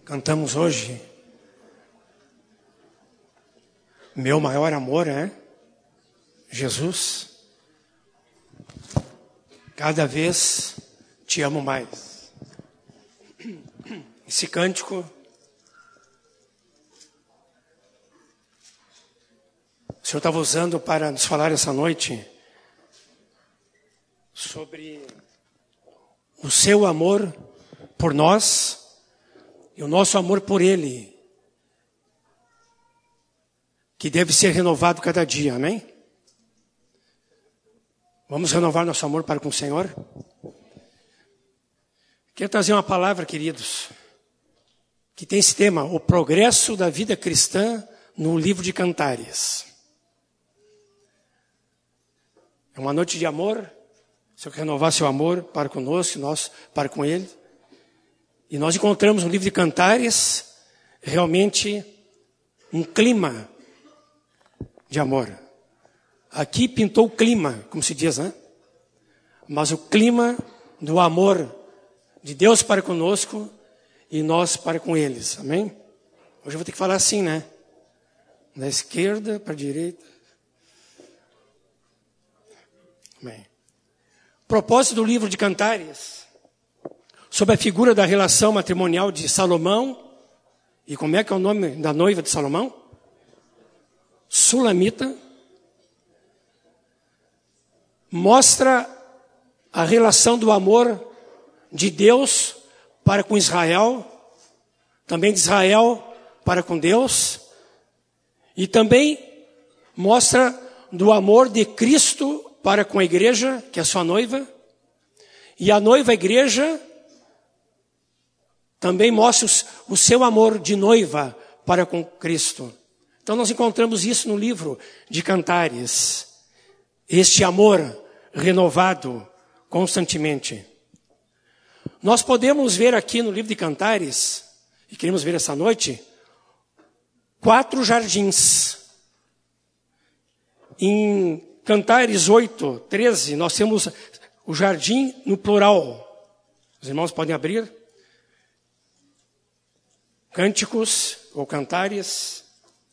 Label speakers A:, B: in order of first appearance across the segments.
A: Cantamos hoje, meu maior amor é Jesus. Cada vez te amo mais. Esse cântico, o Senhor estava usando para nos falar essa noite sobre o seu amor por nós e o nosso amor por Ele, que deve ser renovado cada dia, amém? Vamos renovar nosso amor para com o Senhor? Quero trazer uma palavra, queridos, que tem esse tema, o progresso da vida cristã no livro de Cantares. É uma noite de amor, o Senhor quer renovar seu amor para conosco, nós para com Ele. E nós encontramos no livro de Cantares realmente um clima de amor. Aqui pintou o clima, como se diz, né? Mas o clima do amor de Deus para conosco e nós para com eles, amém? Hoje eu vou ter que falar assim, né? Da esquerda para a direita. Amém. O propósito do livro de Cantares, sobre a figura da relação matrimonial de Salomão, e como é que é o nome da noiva de Salomão? Sulamita. Mostra a relação do amor de Deus para com Israel, também de Israel para com Deus, e também mostra do amor de Cristo para com a igreja, que é a sua noiva, e a noiva, a igreja, também mostra o seu amor de noiva para com Cristo. Então nós encontramos isso no livro de Cantares, este amor renovado constantemente. Nós podemos ver aqui no livro de Cantares, e queremos ver essa noite, 4 jardins. Em Cantares 8, 13, nós temos o jardim no plural. Os irmãos podem abrir. Cânticos ou Cantares.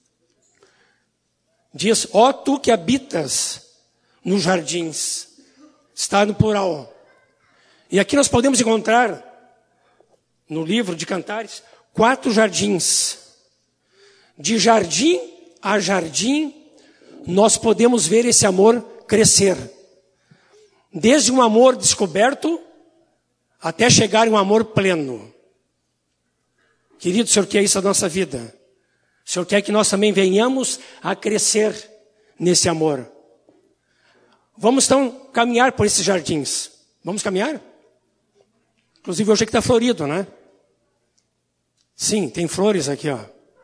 A: Diz, ó tu que habitas nos jardins. Está no plural. E aqui nós podemos encontrar, no livro de Cantares, 4 jardins. De jardim a jardim, nós podemos ver esse amor crescer. Desde um amor descoberto, até chegar em um amor pleno. Querido, o Senhor quer isso na nossa vida. O Senhor quer que nós também venhamos a crescer nesse amor. Vamos então caminhar por esses jardins. Vamos caminhar? Inclusive hoje aqui está florido, né? Sim, tem flores aqui, ó.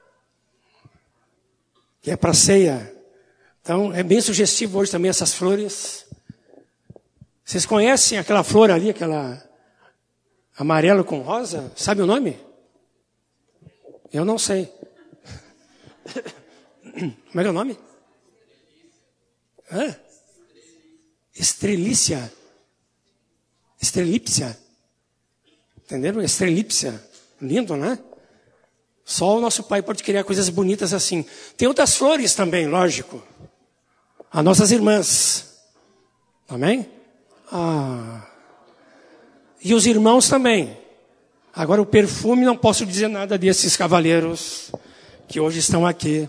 A: Que é para ceia. Então é bem sugestivo hoje também essas flores. Vocês conhecem aquela flor ali, aquela amarelo com rosa? Sabe o nome? Eu não sei. Como é que é o nome? Hã? Estrelícia. Estrelípsia. Entenderam? Estrelípsia. Lindo, né? Só o nosso Pai pode criar coisas bonitas assim. Tem outras flores também, lógico. As nossas irmãs. Amém? E os irmãos também. Agora o perfume, não posso dizer nada desses cavalheiros que hoje estão aqui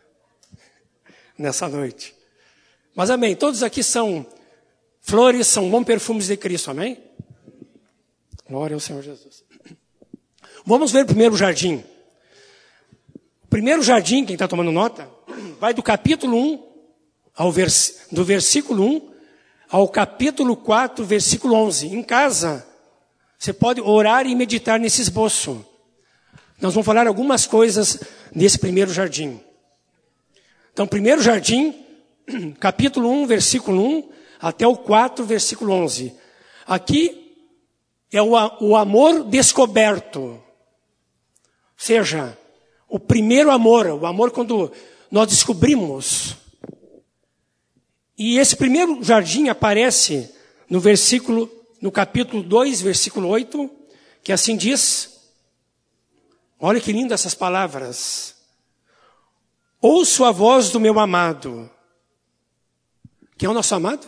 A: nessa noite. Mas amém, todos aqui são flores, são bons perfumes de Cristo, amém? Glória ao Senhor Jesus. Vamos ver o primeiro jardim. O primeiro jardim, quem está tomando nota, vai do capítulo 1, do versículo 1 ao capítulo 4, versículo 11. Em casa, você pode orar e meditar nesse esboço. Nós vamos falar algumas coisas desse primeiro jardim. Então, primeiro jardim, capítulo 1, versículo 1, até o 4, versículo 11. Aqui é o amor descoberto. Ou seja, o primeiro amor, o amor quando nós descobrimos. E esse primeiro jardim aparece no capítulo 2, versículo 8, que assim diz: Olha que lindo essas palavras. Ouço a voz do meu amado. Quem é o nosso amado?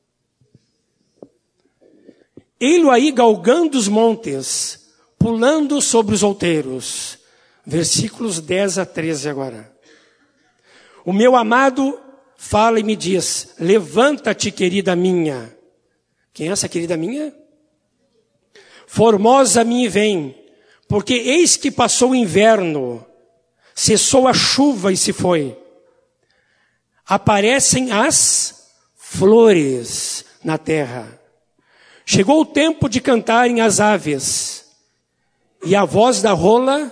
A: Ei-lo aí galgando os montes, pulando sobre os outeiros. Versículos 10 a 13 agora. O meu amado fala e me diz, levanta-te, querida minha. Quem é essa querida minha? Formosa minha vem, porque eis que passou o inverno, cessou a chuva e se foi. Aparecem as flores na terra. Chegou o tempo de cantarem as aves, e a voz da rola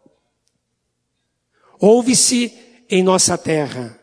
A: ouve-se em nossa terra.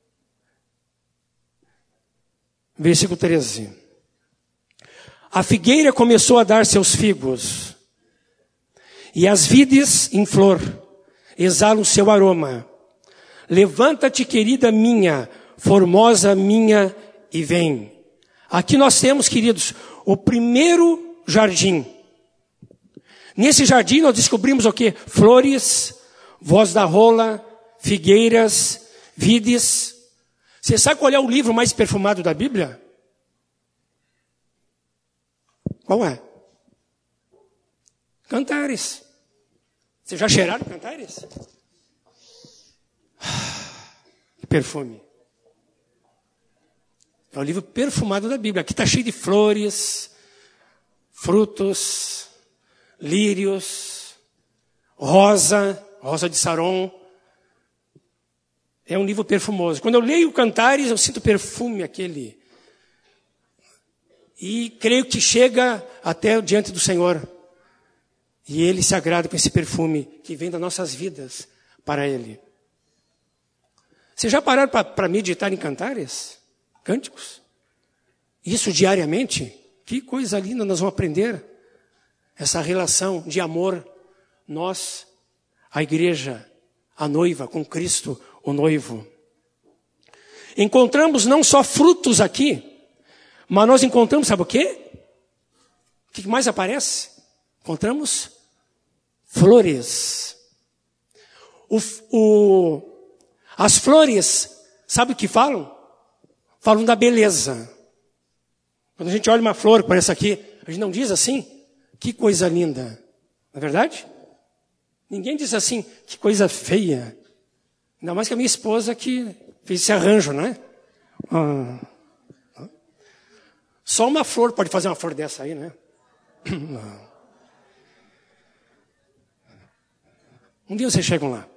A: Versículo 13. A figueira começou a dar seus figos, e as vides em flor exalam seu aroma. Levanta-te, querida minha, formosa minha, e vem. Aqui nós temos, queridos, o primeiro jardim. Nesse jardim nós descobrimos o quê? Flores, voz da rola, figueiras, vides. Você sabe qual é o livro mais perfumado da Bíblia? Qual é? Cantares. Vocês já cheiraram Cantares? Que perfume. É o livro perfumado da Bíblia. Aqui está cheio de flores, frutos, lírios, rosa de Saron. É um livro perfumoso. Quando eu leio Cantares, eu sinto perfume aquele. E creio que chega até diante do Senhor. E Ele se agrada com esse perfume que vem das nossas vidas para Ele. Vocês já pararam para meditar em Cantares? Cânticos? Isso diariamente? Que coisa linda nós vamos aprender. Essa relação de amor. Nós, a igreja, a noiva, com Cristo, o noivo. Encontramos não só frutos aqui, mas nós encontramos, sabe o quê? O que mais aparece? Encontramos flores. As flores, sabe o que falam? Falam da beleza. Quando a gente olha uma flor, como essa aqui, a gente não diz assim, que coisa linda. Não é verdade? Ninguém diz assim, que coisa feia. Ainda mais que a minha esposa que fez esse arranjo, né? Só uma flor pode fazer uma flor dessa aí, né? Um dia vocês chegam lá.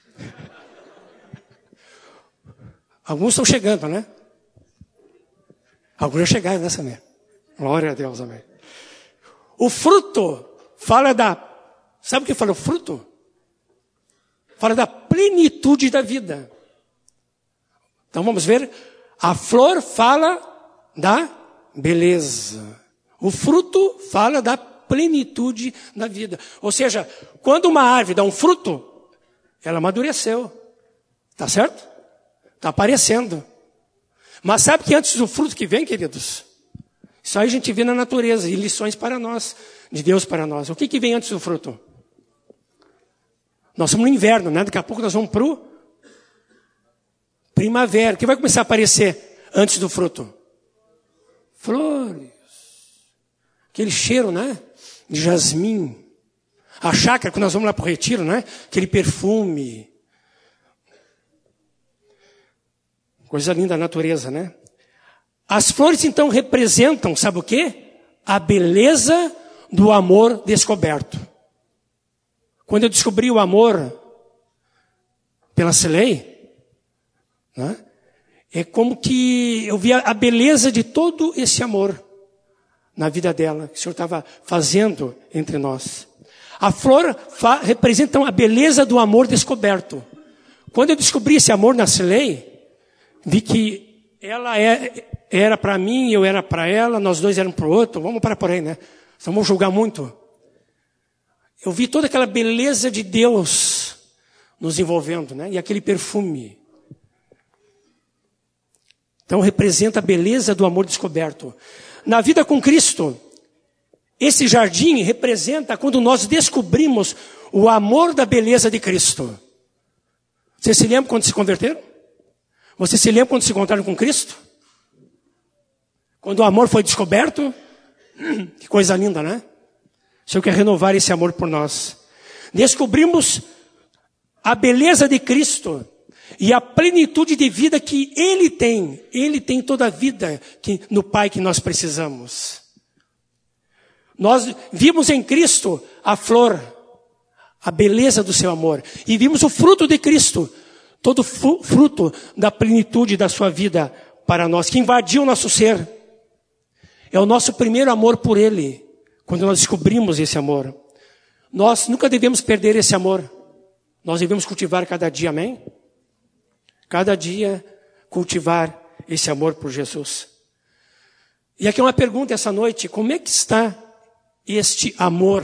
A: Alguns estão chegando, né? Alguns já chegaram nessa mesmo. Glória a Deus, amém. O fruto fala da... Sabe o que fala o fruto? Fala da plenitude da vida. Então vamos ver. A flor fala da beleza. O fruto fala da plenitude da vida. Ou seja, quando uma árvore dá um fruto, ela amadureceu. Tá certo? Tá aparecendo. Mas sabe que antes do fruto que vem, queridos? Isso aí a gente vê na natureza e lições para nós, de Deus para nós. O que vem antes do fruto? Nós estamos no inverno, né? Daqui a pouco nós vamos para o primavera. O que vai começar a aparecer antes do fruto? Flores. Aquele cheiro, né? De jasmim. A chácara, quando nós vamos lá para o retiro, né? Aquele perfume. Coisa linda da natureza, né? As flores, então, representam, sabe o quê? A beleza do amor descoberto. Quando eu descobri o amor pela Cilei, né? É como que eu via a beleza de todo esse amor na vida dela, que o Senhor estava fazendo entre nós. A flor representa a beleza do amor descoberto. Quando eu descobri esse amor na Cilei, vi que ela era para mim, eu era para ela, nós dois éramos para o outro. Vamos parar por aí, né? Não vamos julgar muito. Eu vi toda aquela beleza de Deus nos envolvendo, né? E aquele perfume. Então representa a beleza do amor descoberto. Na vida com Cristo, esse jardim representa quando nós descobrimos o amor da beleza de Cristo. Você se lembra quando se converteram? Você se lembra quando se encontraram com Cristo? Quando o amor foi descoberto? Que coisa linda, né? O Senhor quer renovar esse amor por nós. Descobrimos a beleza de Cristo e a plenitude de vida que Ele tem. Ele tem toda a vida no Pai que nós precisamos. Nós vimos em Cristo a flor, a beleza do seu amor. E vimos o fruto de Cristo, todo fruto da plenitude da sua vida para nós, que invadiu o nosso ser. É o nosso primeiro amor por Ele, quando nós descobrimos esse amor. Nós nunca devemos perder esse amor. Nós devemos cultivar cada dia, amém? Cada dia cultivar esse amor por Jesus. E aqui uma pergunta essa noite: como é que está este amor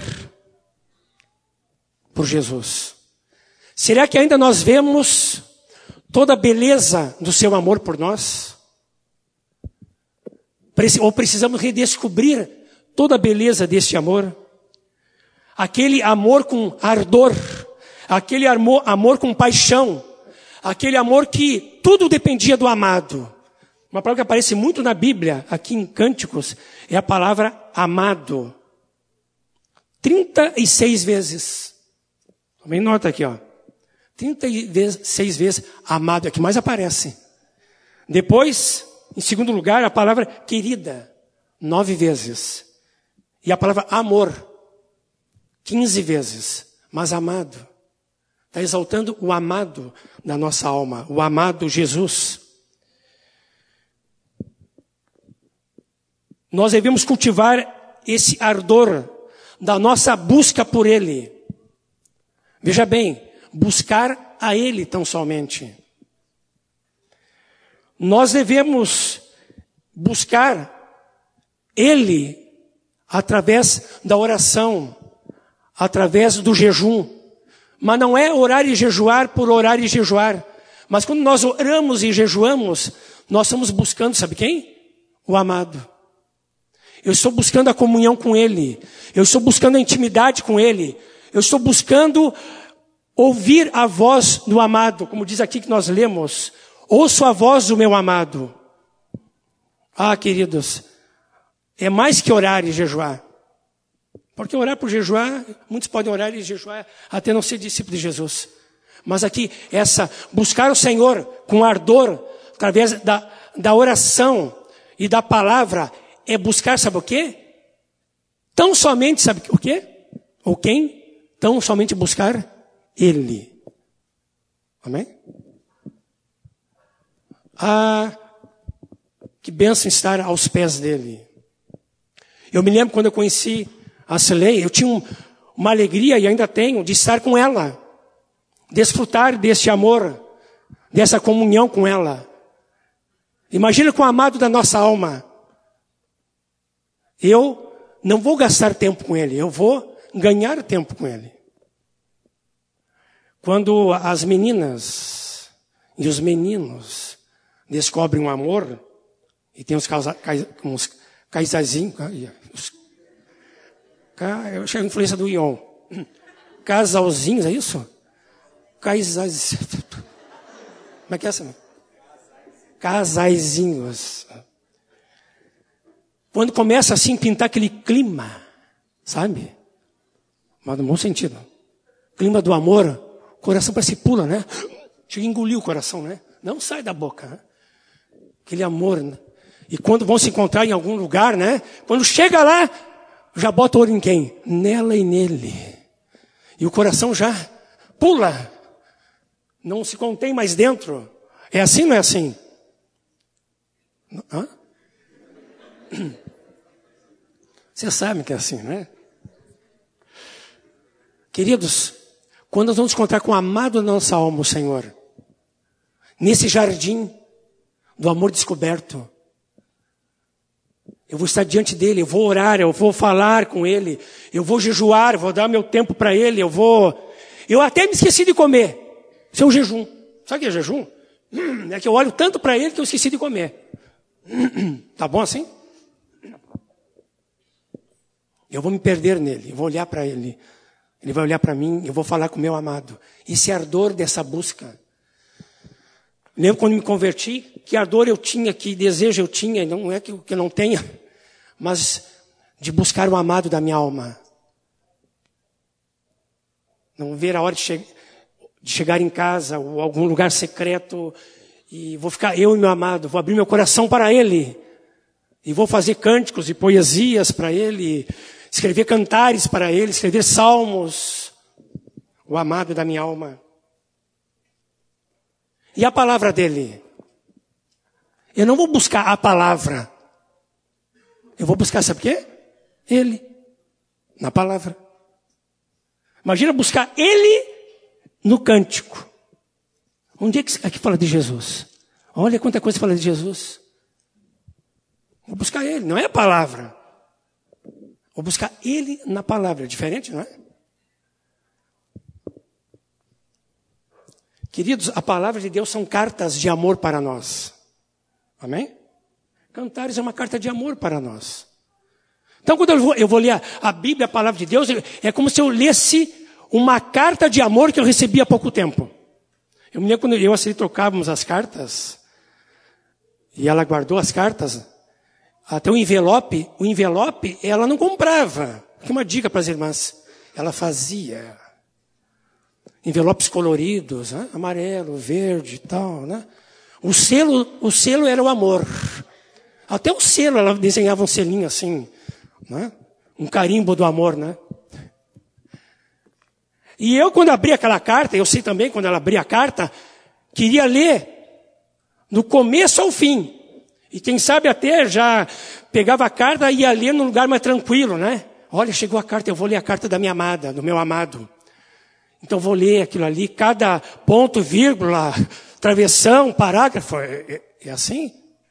A: por Jesus? Será que ainda nós vemos toda a beleza do seu amor por nós? Ou precisamos redescobrir toda a beleza deste amor? Aquele amor com ardor, aquele amor com paixão, aquele amor que tudo dependia do amado. Uma palavra que aparece muito na Bíblia, aqui em Cânticos, é a palavra amado. 36 vezes. Também nota aqui, ó. 36 vezes amado é que mais aparece. Depois, em segundo lugar, a palavra querida, 9 vezes. E a palavra amor, 15 vezes. Mas amado, está exaltando o amado da nossa alma, o amado Jesus. Nós devemos cultivar esse ardor da nossa busca por Ele. Veja bem, buscar a Ele tão somente. Nós devemos buscar Ele através da oração, através do jejum. Mas não é orar e jejuar por orar e jejuar. Mas quando nós oramos e jejuamos, nós estamos buscando, sabe quem? O amado. Eu estou buscando a comunhão com Ele. Eu estou buscando a intimidade com Ele. Eu estou buscando ouvir a voz do amado, como diz aqui que nós lemos. Ouço a voz do meu amado. Ah, queridos, é mais que orar e jejuar. Porque orar por jejuar, muitos podem orar e jejuar até não ser discípulo de Jesus. Mas aqui, buscar o Senhor com ardor, através da oração e da palavra, é buscar, sabe o quê? Tão somente, sabe o quê? Ou quem? Tão somente buscar Ele. Amém? Ah, que bênção estar aos pés dele. Eu me lembro quando eu conheci a Celei, eu tinha uma alegria, e ainda tenho, de estar com ela. Desfrutar desse amor, dessa comunhão com ela. Imagina com o amado da nossa alma. Eu não vou gastar tempo com ele, eu vou ganhar tempo com ele. Quando as meninas e os meninos descobrem um amor, e tem uns casaizinhos, eu acho que é a influência do Ion. Casalzinhos, é isso? Como é que é essa? Casaizinhos. Quando começa assim, pintar aquele clima, sabe? Mas no bom sentido. Clima do amor, o coração parece que pula, né? Chega a engolir o coração, né? Não sai da boca, né? Aquele amor, né? E quando vão se encontrar em algum lugar, né? Quando chega lá, já bota o olho em quem? Nela e nele. E o coração já pula. Não se contém mais dentro. É assim ou não é assim? Hã? Você sabe que é assim, né? Queridos, quando nós vamos encontrar com o amado da nossa alma, o Senhor, nesse jardim do amor descoberto, eu vou estar diante dele, eu vou orar, eu vou falar com ele, eu vou jejuar, eu vou dar meu tempo para ele, eu até me esqueci de comer. Isso é um jejum. Sabe o que é jejum? É que eu olho tanto para ele que eu esqueci de comer. Tá bom assim? Eu vou me perder nele, eu vou olhar para ele Ele vai olhar para mim, eu vou falar com o meu amado. Esse ardor dessa busca. Lembro quando me converti, que ardor eu tinha, que desejo eu tinha, não é que eu não tenha, mas de buscar o amado da minha alma. Não ver a hora de chegar em casa ou algum lugar secreto e vou ficar eu e meu amado, vou abrir meu coração para ele e vou fazer cânticos e poesias para ele, escrever cantares para ele, escrever salmos, o amado da minha alma. E a palavra dele? Eu não vou buscar a palavra. Eu vou buscar, sabe o quê? Ele. Na palavra. Imagina buscar ele no cântico. Onde é que aqui fala de Jesus? Olha quanta coisa fala de Jesus. Vou buscar ele, não é a palavra. Vou buscar ele na palavra. É diferente, não é? Queridos, a palavra de Deus são cartas de amor para nós. Amém? Cantares é uma carta de amor para nós. Então, quando eu vou ler a Bíblia, a palavra de Deus, é como se eu lesse uma carta de amor que eu recebi há pouco tempo. Eu me lembro quando eu e a Celi trocávamos as cartas, e ela guardou as cartas, até o envelope ela não comprava. Aqui uma dica para as irmãs. Ela fazia envelopes coloridos, né? Amarelo, verde e tal, né? O selo era o amor. Até o selo, ela desenhava um selinho assim, né? Um carimbo do amor, né? E eu, quando abri aquela carta, eu sei também, quando ela abria a carta, queria ler do começo ao fim. E quem sabe até já pegava a carta e ia ler num lugar mais tranquilo, né? Olha, chegou a carta, eu vou ler a carta da minha amada, do meu amado. Então vou ler aquilo ali, cada ponto, vírgula, travessão, parágrafo. É assim?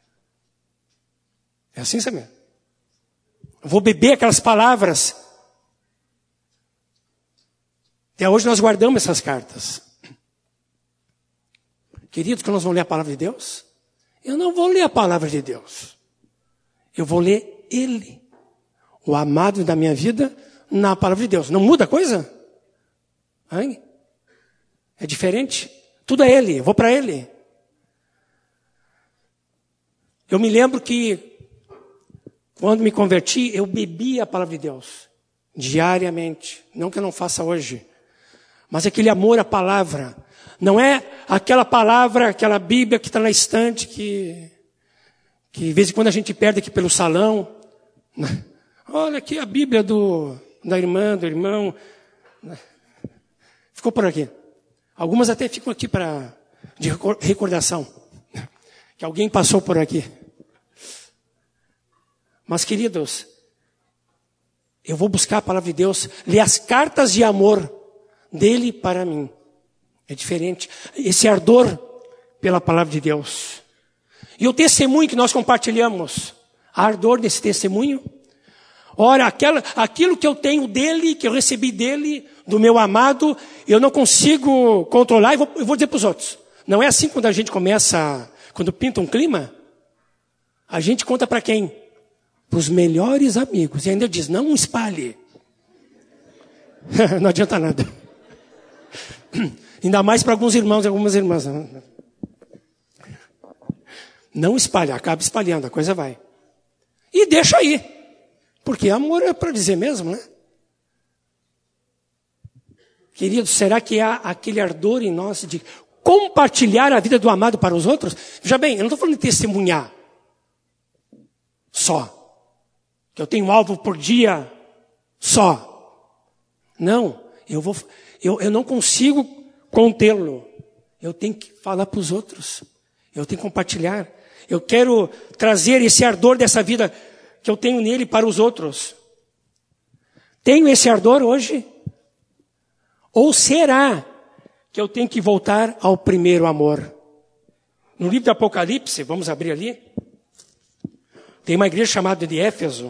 A: É assim, sabe? Eu vou beber aquelas palavras. Até hoje nós guardamos essas cartas. Queridos, que nós vamos ler a palavra de Deus? Eu não vou ler a palavra de Deus. Eu vou ler Ele, o amado da minha vida, na palavra de Deus. Não muda a coisa? Hein? É diferente? Tudo é Ele, eu vou para Ele. Eu me lembro que, quando me converti, eu bebia a palavra de Deus, diariamente. Não que eu não faça hoje. Mas aquele amor à palavra, não é aquela palavra, aquela Bíblia que está na estante, que de vez em quando a gente perde aqui pelo salão. Olha aqui a Bíblia da irmã, do irmão. Ficou por aqui. Algumas até ficam aqui de recordação. Que alguém passou por aqui. Mas, queridos, eu vou buscar a palavra de Deus, ler as cartas de amor dele para mim. É diferente. Esse ardor pela palavra de Deus. E o testemunho que nós compartilhamos. Ardor desse testemunho. Ora, aquilo que eu tenho dele, que eu recebi dele, do meu amado, eu não consigo controlar e eu vou dizer para os outros. Não é assim quando a gente começa, quando pinta um clima? A gente conta para quem? Para os melhores amigos. E ainda diz, não espalhe. Não adianta nada. Ainda mais para alguns irmãos e algumas irmãs. Não espalha, acaba espalhando, a coisa vai. E deixa aí. Porque amor é para dizer mesmo, né? Queridos, será que há aquele ardor em nós de compartilhar a vida do amado para os outros? Veja bem, eu não estou falando de testemunhar só. Que eu tenho um alvo por dia só. Não, eu não consigo contê-lo. Eu tenho que falar para os outros. Eu tenho que compartilhar. Eu quero trazer esse ardor dessa vida que eu tenho nele para os outros. Tenho esse ardor hoje? Ou será que eu tenho que voltar ao primeiro amor? No livro do Apocalipse, vamos abrir ali. Tem uma igreja chamada de Éfeso.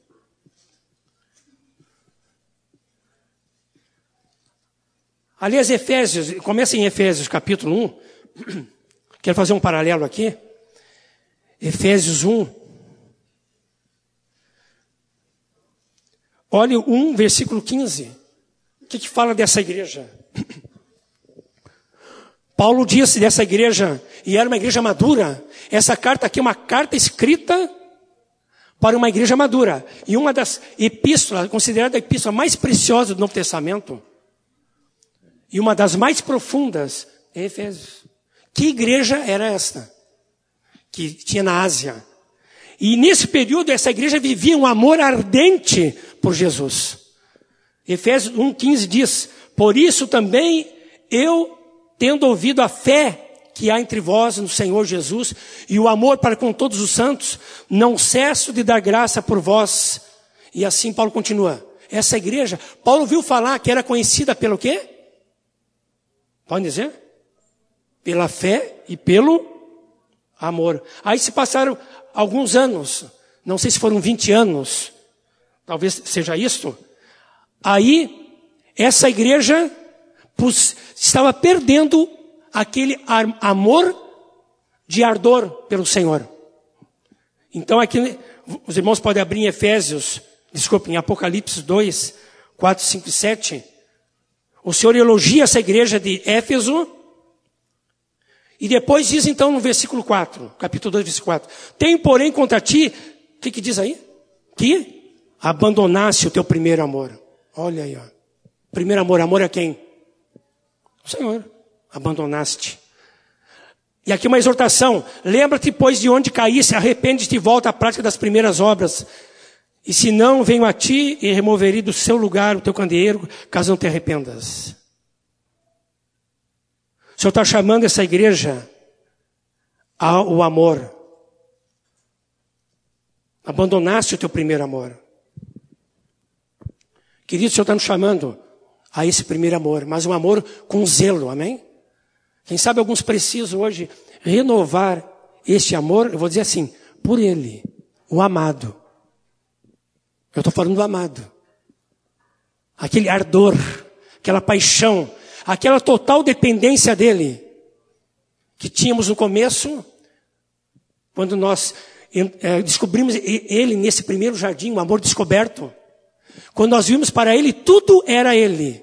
A: Aliás, Efésios, começa em Efésios capítulo 1. Quero fazer um paralelo aqui. Efésios 1. Olha o 1, versículo 15. O que fala dessa igreja? Paulo disse dessa igreja, e era uma igreja madura. Essa carta aqui é uma carta escrita para uma igreja madura. E uma das epístolas, considerada a epístola mais preciosa do Novo Testamento, e uma das mais profundas, é Efésios. Que igreja era esta? Que tinha na Ásia. E nesse período, essa igreja vivia um amor ardente por Jesus. Efésios 1,15 diz: por isso também eu, tendo ouvido a fé que há entre vós no Senhor Jesus e o amor para com todos os santos, não cesso de dar graça por vós. E assim Paulo continua. Essa igreja, Paulo ouviu falar que era conhecida pelo quê? Pode dizer? Pela fé e pelo amor. Aí se passaram alguns anos, não sei se foram 20 anos, talvez seja isto. Aí, essa igreja estava perdendo aquele amor de ardor pelo Senhor. Então aqui, os irmãos podem abrir em Efésios, em Apocalipse 2, 4, 5 e 7. O Senhor elogia essa igreja de Éfeso. E depois diz então no versículo 4, capítulo 2, versículo 4. Tenho, porém, contra ti, o que diz aí? Que abandonasse o teu primeiro amor. Olha aí, ó. Primeiro amor, amor a quem? O Senhor. Abandonaste. E aqui uma exortação. Lembra-te, pois, de onde caísse, arrepende-te e volta à prática das primeiras obras. E se não, venho a ti e removerei do seu lugar o teu candeeiro, caso não te arrependas. O Senhor está chamando essa igreja ao amor. Abandonaste o teu primeiro amor. Querido, o Senhor está nos chamando a esse primeiro amor, mas um amor com zelo, amém? Quem sabe alguns precisam hoje renovar este amor, eu vou dizer assim, por Ele, o amado. Eu estou falando do amado. Aquele ardor, aquela paixão, aquela total dependência dele, que tínhamos no começo, quando nós descobrimos ele nesse primeiro jardim, um amor descoberto. Quando nós vimos para ele, tudo era ele.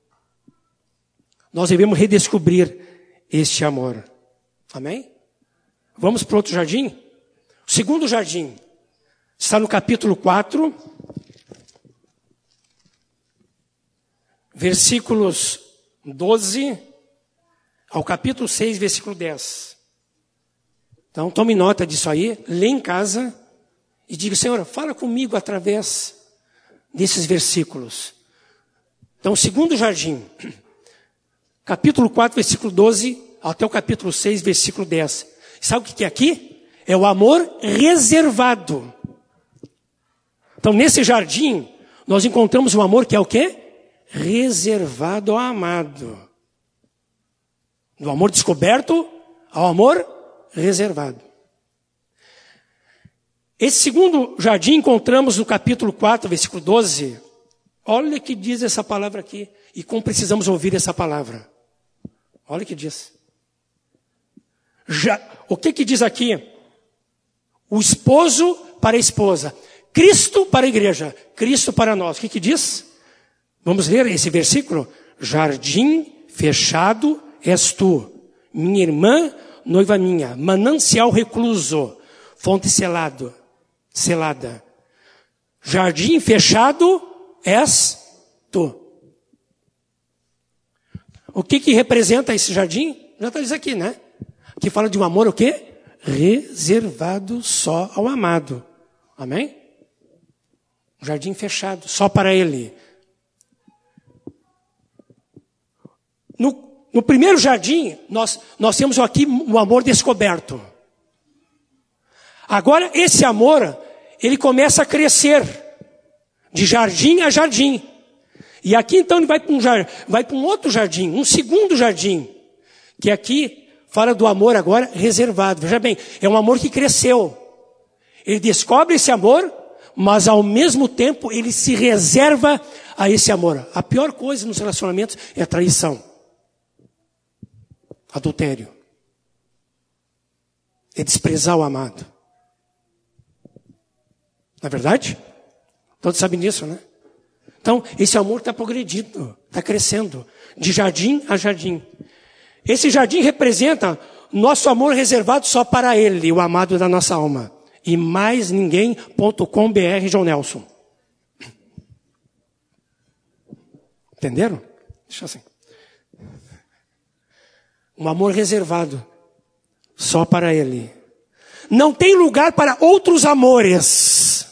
A: Nós devemos redescobrir este amor. Amém? Vamos para outro jardim? O segundo jardim está no capítulo 4, versículos 12 ao capítulo 6, versículo 10. Então, tome nota disso aí, lê em casa e diga: Senhor, fala comigo através desses versículos. Então, o segundo jardim, capítulo 4, versículo 12 até o capítulo 6, versículo 10. Sabe o que é aqui? É o amor reservado. Então, nesse jardim, nós encontramos um amor que é o quê? Reservado ao amado. Do amor descoberto ao amor reservado. Esse segundo jardim encontramos no capítulo 4, versículo 12. Olha o que diz essa palavra aqui. E como precisamos ouvir essa palavra. Olha o que diz. O que diz aqui? O esposo para a esposa. Cristo para a igreja. Cristo para nós. O que diz? Vamos ler esse versículo? Jardim fechado és tu, minha irmã, noiva minha, manancial recluso, fonte selada. Jardim fechado és tu. O que representa esse jardim? Já está dizendo aqui, né? Que fala de um amor o quê? Reservado só ao amado. Amém? Um jardim fechado, só para ele. No primeiro jardim, nós temos aqui o amor descoberto. Agora, esse amor, ele começa a crescer. De jardim a jardim. E aqui, então, ele vai para um outro jardim, um segundo jardim. Que aqui fala do amor agora reservado. Veja bem, é um amor que cresceu. Ele descobre esse amor, mas ao mesmo tempo ele se reserva a esse amor. A pior coisa nos relacionamentos é a traição. Adultério. É desprezar o amado. Não é verdade? Todos sabem disso, né? Então, esse amor está progredindo. Está crescendo, de jardim a jardim. Esse jardim representa nosso amor reservado só para Ele, o amado da nossa alma. E mais ninguém.com.br João Nelson. Entenderam? Deixa assim. Um amor reservado só para Ele. Não tem lugar para outros amores.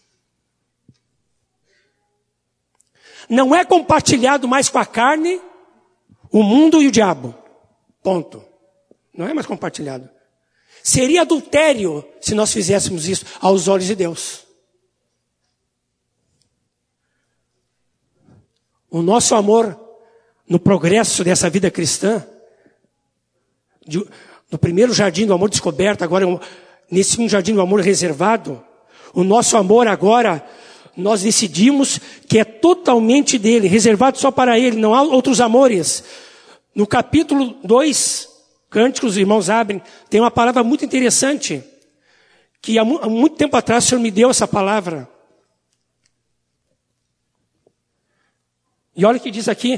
A: Não é compartilhado mais com a carne, o mundo e o diabo. Ponto. Não é mais compartilhado. Seria adultério se nós fizéssemos isso aos olhos de Deus. O nosso amor no progresso dessa vida cristã, no primeiro jardim do amor descoberto, agora nesse segundo jardim do amor reservado, o nosso amor agora, nós decidimos que é totalmente dele, reservado só para ele, não há outros amores. No capítulo 2, Cânticos, os irmãos abrem, tem uma palavra muito interessante, que há muito tempo atrás o Senhor me deu essa palavra. E olha o que diz aqui.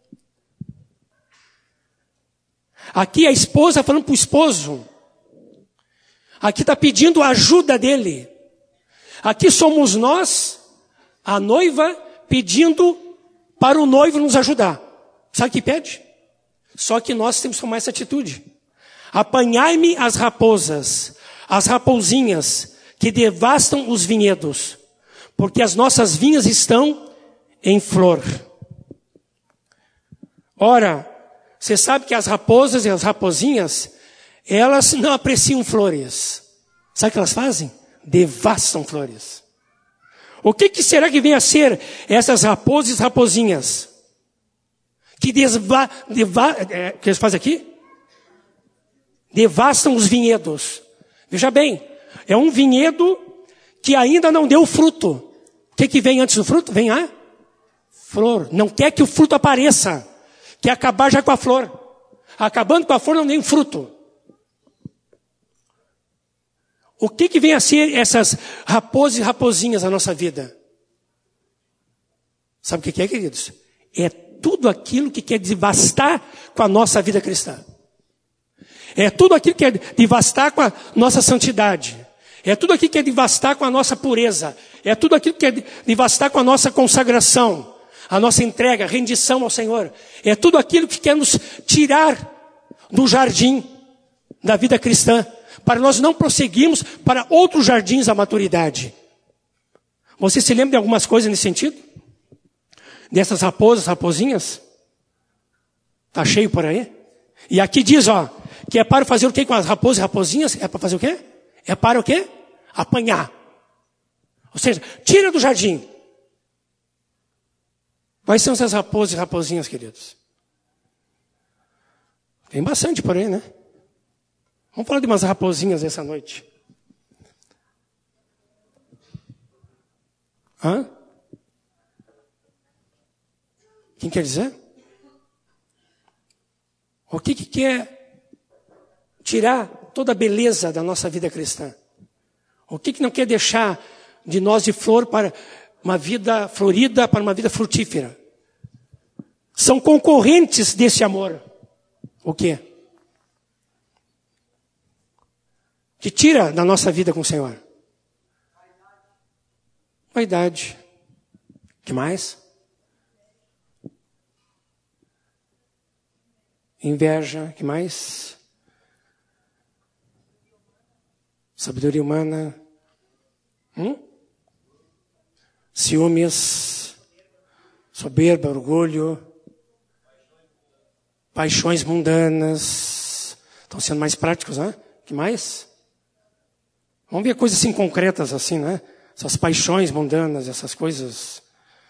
A: Aqui a esposa falando para o esposo. Aqui está pedindo a ajuda dele. Aqui somos nós, a noiva, pedindo para o noivo nos ajudar. Sabe o que pede? Só que nós temos que tomar essa atitude. Apanhai-me as raposas, as raposinhas, que devastam os vinhedos, porque as nossas vinhas estão em flor. Ora, você sabe que as raposas e as raposinhas, elas não apreciam flores. Sabe o que elas fazem? Devastam flores. O que será que vem a ser essas raposas e raposinhas? Que que eles fazem aqui? Devastam os vinhedos. Veja bem, é um vinhedo que ainda não deu fruto. O que vem antes do fruto? Vem a flor. Não quer que o fruto apareça. Quer acabar já com a flor. Acabando com a flor não tem fruto. O que vem a ser essas raposas e raposinhas na nossa vida? Sabe o que é, queridos? É tudo aquilo que quer devastar com a nossa vida cristã. É tudo aquilo que quer devastar com a nossa santidade. É tudo aquilo que quer devastar com a nossa pureza. É tudo aquilo que quer devastar com a nossa consagração, a nossa entrega, rendição ao Senhor. É tudo aquilo que quer nos tirar do jardim da vida cristã, para nós não prosseguirmos para outros jardins da maturidade. Você se lembra de algumas coisas nesse sentido? Dessas raposas, raposinhas? Tá cheio por aí? E aqui diz, que é para fazer o quê com as raposas e raposinhas? É para fazer o quê? É para o quê? Apanhar. Ou seja, tira do jardim. Quais são essas raposas e raposinhas, queridos? Tem bastante por aí, né? Vamos falar de umas raposinhas essa noite. Hã? Quem quer dizer? O que quer tirar toda a beleza da nossa vida cristã? O que não quer deixar de nós de flor para uma vida florida, para uma vida frutífera? São concorrentes desse amor. O quê? Que tira da nossa vida com o Senhor? Vaidade. Que mais? Inveja. Que mais? Sabedoria humana. Ciúmes. Soberba, orgulho. Paixões mundanas. Estão sendo mais práticos, né? Que mais? Vamos ver coisas assim concretas assim, né? Essas paixões mundanas, essas coisas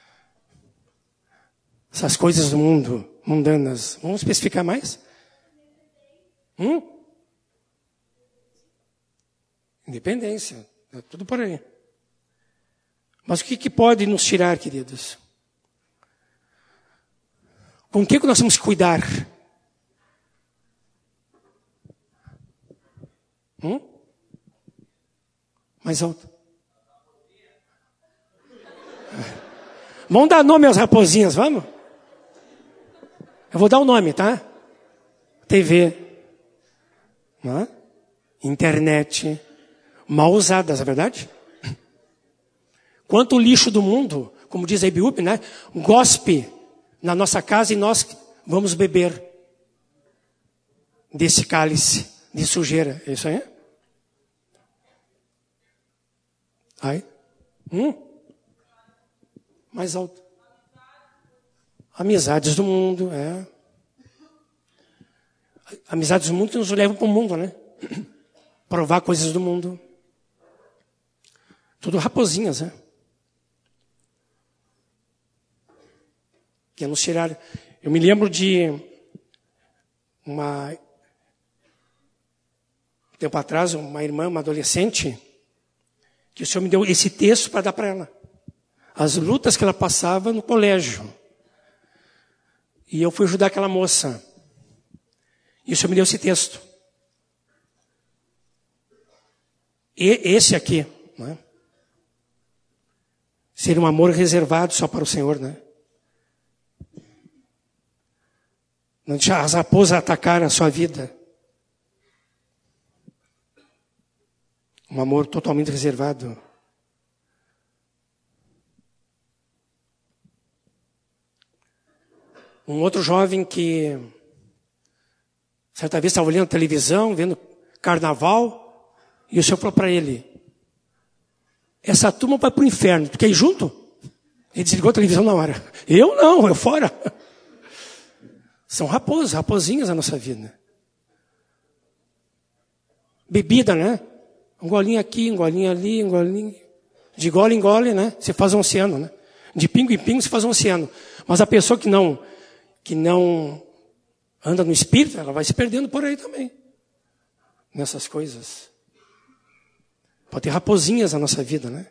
A: do mundo, mundanas. Vamos especificar mais? Independência. É tudo por aí. Mas o que pode nos tirar, queridos? Com o que nós temos que cuidar? Mais alto. Vamos dar nome às raposinhas, vamos? Eu vou dar o nome, tá? TV, né? Internet, mal usadas, é verdade? Quanto lixo do mundo, como diz a Ibiúpe, né? Gospe na nossa casa e nós vamos beber desse cálice de sujeira. É isso aí? Aí? Mais alto. Amizades do mundo, é. Amizades do mundo que nos levam para o mundo, né? Provar coisas do mundo. Tudo raposinhas, né? Que nos tirar. Eu me lembro de um tempo atrás, uma irmã, uma adolescente, que o Senhor me deu esse texto para dar para ela. As lutas que ela passava no colégio. E eu fui ajudar aquela moça. E o Senhor me deu esse texto. E esse aqui, né? Ser um amor reservado só para o Senhor, né? Não deixar as raposas atacar a sua vida. Um amor totalmente reservado. Um outro jovem que certa vez estava olhando televisão, vendo carnaval, e o Senhor falou para ele: essa turma vai para o inferno, tu quer ir junto? Ele desligou a televisão na hora. Eu não, eu fora. São raposinhas na nossa vida. Bebida, né? Um golinho aqui, um golinho ali, um golinho. De gole em gole, né? Você faz um oceano, né? De pingo em pingo você faz um oceano. Mas a pessoa que não anda no espírito, ela vai se perdendo por aí também. Nessas coisas. Pode ter raposinhas na nossa vida, né?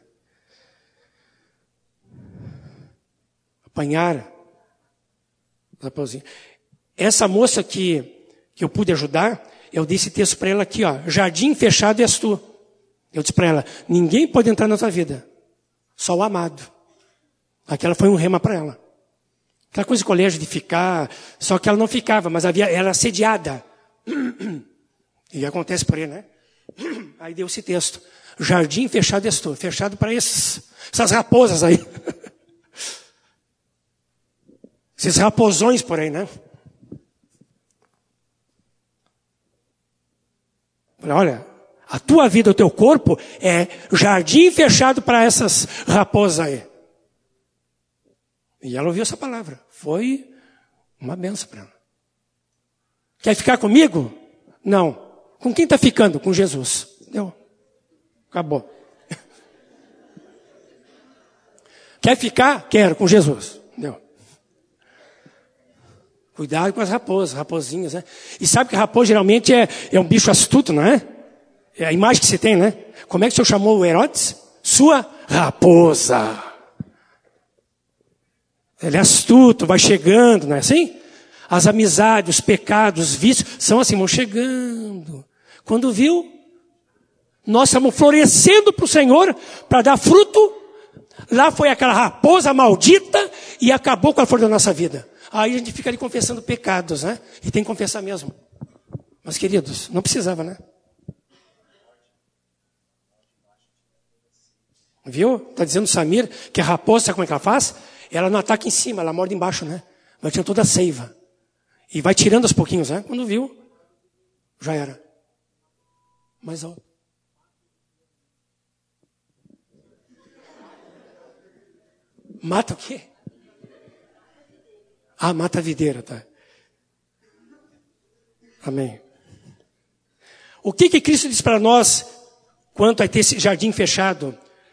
A: Apanhar raposinha. Essa moça que eu pude ajudar, eu disse texto para ela aqui, ó: jardim fechado és tu. Eu disse para ela: ninguém pode entrar na tua vida, só o amado. Aquela foi um rema para ela. Aquela coisa de colégio de ficar, só que ela não ficava, mas ela era assediada. E acontece por aí, né? Aí deu esse texto: jardim fechado és tu. Fechado para essas raposas aí. Esses raposões por aí, né? Olha, a tua vida, o teu corpo é jardim fechado para essas raposas aí. E ela ouviu essa palavra. Foi uma benção para ela. Quer ficar comigo? Não. Com quem está ficando? Com Jesus. Deu. Acabou. Quer ficar? Quero, com Jesus. Deu. Cuidado com as raposinhas, né? E sabe que a raposa geralmente é um bicho astuto, não é? É a imagem que se tem, né? Como é que o Senhor chamou o Herodes? Sua raposa. Ele é astuto, vai chegando, não é assim? As amizades, os pecados, os vícios, são assim, vão chegando. Quando viu, nós estamos florescendo para o Senhor, para dar fruto. Lá foi aquela raposa maldita e acabou com a flor da nossa vida. Aí a gente fica ali confessando pecados, né? E tem que confessar mesmo. Mas, queridos, não precisava, né? Viu? Está dizendo o Samir que a raposa, sabe como é que ela faz? Ela não ataca em cima, ela morde embaixo, né? Vai tirando toda a seiva. E vai tirando aos pouquinhos, né? Quando viu, já era. Mais alto. Mata o quê? Ah, mata a videira, tá. Amém. O que Cristo diz para nós quanto a ter esse jardim fechado?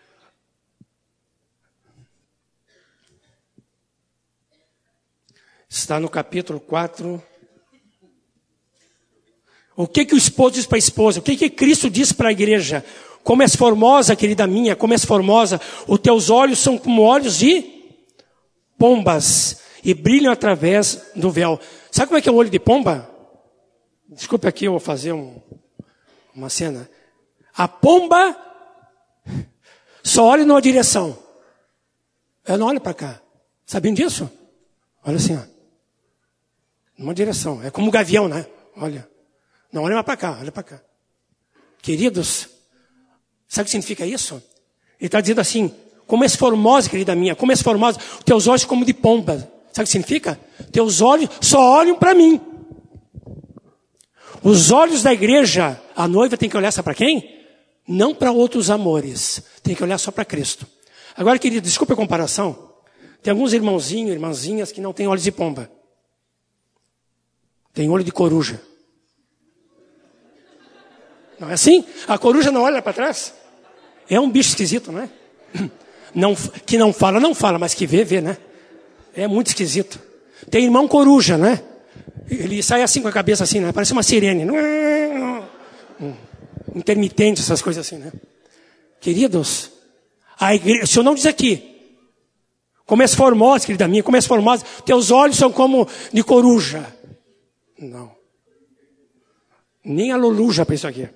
A: Está no capítulo 4. O que o esposo diz para a esposa? O que Cristo diz para a igreja? Como és formosa, querida minha, como és formosa. Os teus olhos são como olhos de pombas e brilham através do véu. Sabe como é que é o olho de pomba? Desculpe aqui, eu vou fazer uma cena. A pomba só olha numa direção. Ela não olha para cá. Sabiam disso? Olha assim, ó. Numa direção. É como o gavião, né? Olha. Não, olha mais para cá, olha para cá. Queridos, sabe o que significa isso? Ele está dizendo assim, como és formosa, querida minha, como és formosa, teus olhos como de pomba. Sabe o que significa? Teus olhos só olham para mim. Os olhos da igreja, a noiva tem que olhar só para quem? Não para outros amores. Tem que olhar só para Cristo. Agora, querido, desculpe a comparação. Tem alguns irmãozinhos, irmãzinhas que não têm olhos de pomba. Tem olho de coruja. Não é assim? A coruja não olha para trás? É um bicho esquisito, não é? Não, que não fala, mas que vê, né? É muito esquisito. Tem irmão coruja, né? Ele sai assim com a cabeça assim, né? Parece uma sirene. Intermitente, essas coisas assim, né? Queridos, a igreja, o Senhor não diz aqui, como és formosa, querida minha, como és formosa, teus olhos são como de coruja. Não. Nem a Lulu já pensou aqui.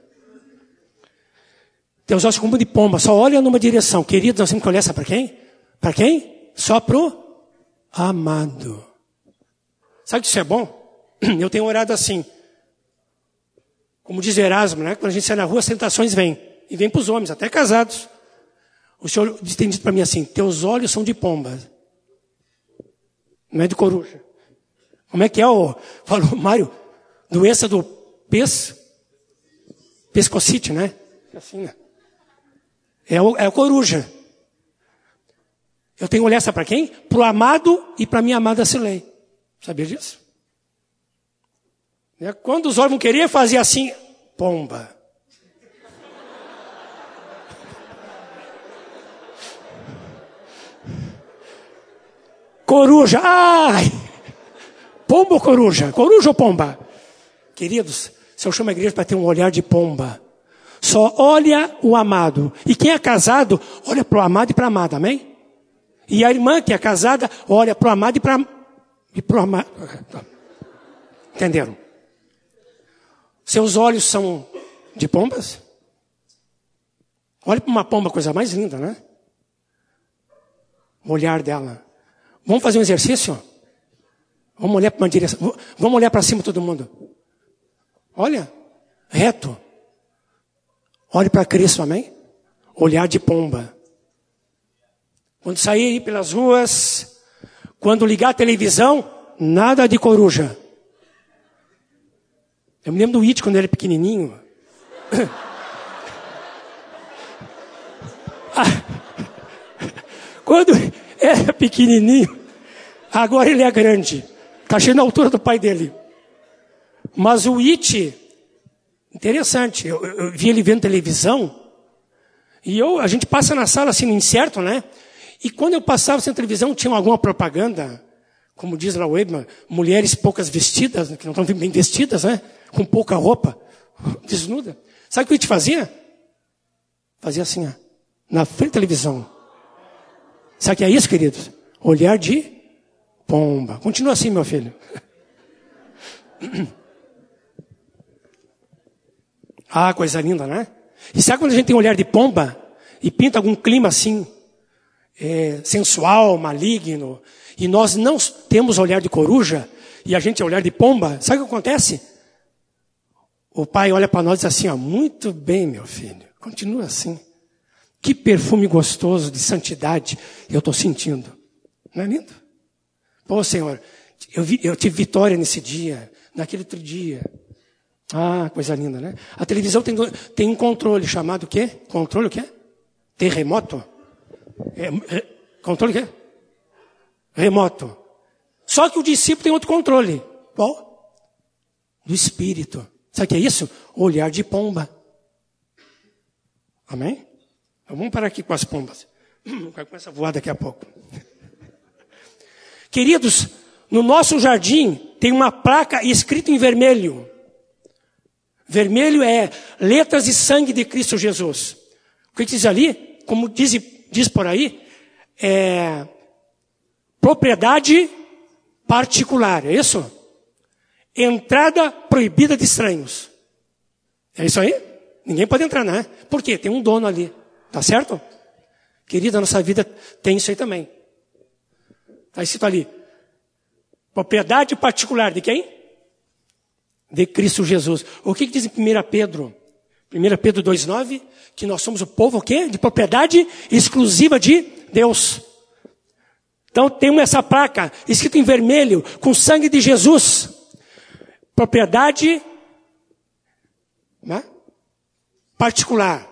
A: Teus olhos são como de pomba, só olha numa direção. Queridos, nós temos que olhar para quem? Para quem? Só pro amado. Sabe que isso é bom? Eu tenho orado assim. Como diz Erasmo, né? Quando a gente sai na rua, as tentações vêm. E vêm para os homens, até casados. O Senhor tem dito para mim assim, teus olhos são de pomba. Não é de coruja. Como é que é falou Mário? Doença do pescocite, né? Assim, né? É a coruja. Eu tenho que olhar para quem? Para o amado e para a minha amada Silei. Sabia disso? Quando os olhos não queriam, fazia assim, pomba. Coruja, ai! Pomba ou coruja? Coruja ou pomba? Queridos, se eu chamo a igreja para ter um olhar de pomba, só olha o amado. E quem é casado, olha para o amado e para a amada, amém? E a irmã que é casada, olha para o amado e para o amado. Entenderam? Seus olhos são de pombas? Olha para uma pomba, coisa mais linda, né? O olhar dela. Vamos fazer um exercício? Vamos olhar para uma direção. Vamos olhar para cima todo mundo. Olha, reto. Olhe para Cristo, amém? Olhar de pomba. Quando sair pelas ruas, quando ligar a televisão, nada de coruja. Eu me lembro do It quando ele era pequenininho. Quando era pequenininho, agora ele é grande. Está chegando na altura do pai dele. Mas o It, interessante, eu vi ele vendo televisão, e a gente passa na sala assim, no incerto, né? E quando eu passava sem televisão, tinha alguma propaganda, como diz lá o Weidman, mulheres poucas vestidas, que não estão bem vestidas, né? Com pouca roupa, desnuda. Sabe o que o It fazia? Fazia assim, ó, na frente da televisão. Sabe o que é isso, queridos? Olhar de pomba. Continua assim, meu filho. Ah, coisa linda, né? E sabe quando a gente tem um olhar de pomba e pinta algum clima assim, sensual, maligno, e nós não temos olhar de coruja e a gente é olhar de pomba, sabe o que acontece? O pai olha para nós e diz assim, ó, muito bem, meu filho, continua assim. Que perfume gostoso de santidade eu estou sentindo. Não é lindo? Pô, Senhor, eu tive vitória nesse dia, naquele outro dia. Ah, coisa linda, né? A televisão tem um controle chamado o quê? Controle o quê? Terremoto? Controle o quê? Remoto. Só que o discípulo tem outro controle. Qual? Do Espírito. Sabe o que é isso? Olhar de pomba. Amém? Então vamos parar aqui com as pombas. Vai começar a voar daqui a pouco. Queridos, no nosso jardim tem uma placa escrita em vermelho. Vermelho é letras de sangue de Cristo Jesus. O que diz ali? Como diz por aí, é propriedade particular, é isso? Entrada proibida de estranhos. É isso aí? Ninguém pode entrar, né? Por quê? Tem um dono ali. Tá certo? Querida, a nossa vida tem isso aí também. Está escrito ali. Propriedade particular de quem? De Cristo Jesus. O que diz em 1 Pedro? 1 Pedro 2,9, que nós somos o povo o quê? De propriedade exclusiva de Deus. Então temos essa placa, escrito em vermelho, com sangue de Jesus. Propriedade, né? Particular.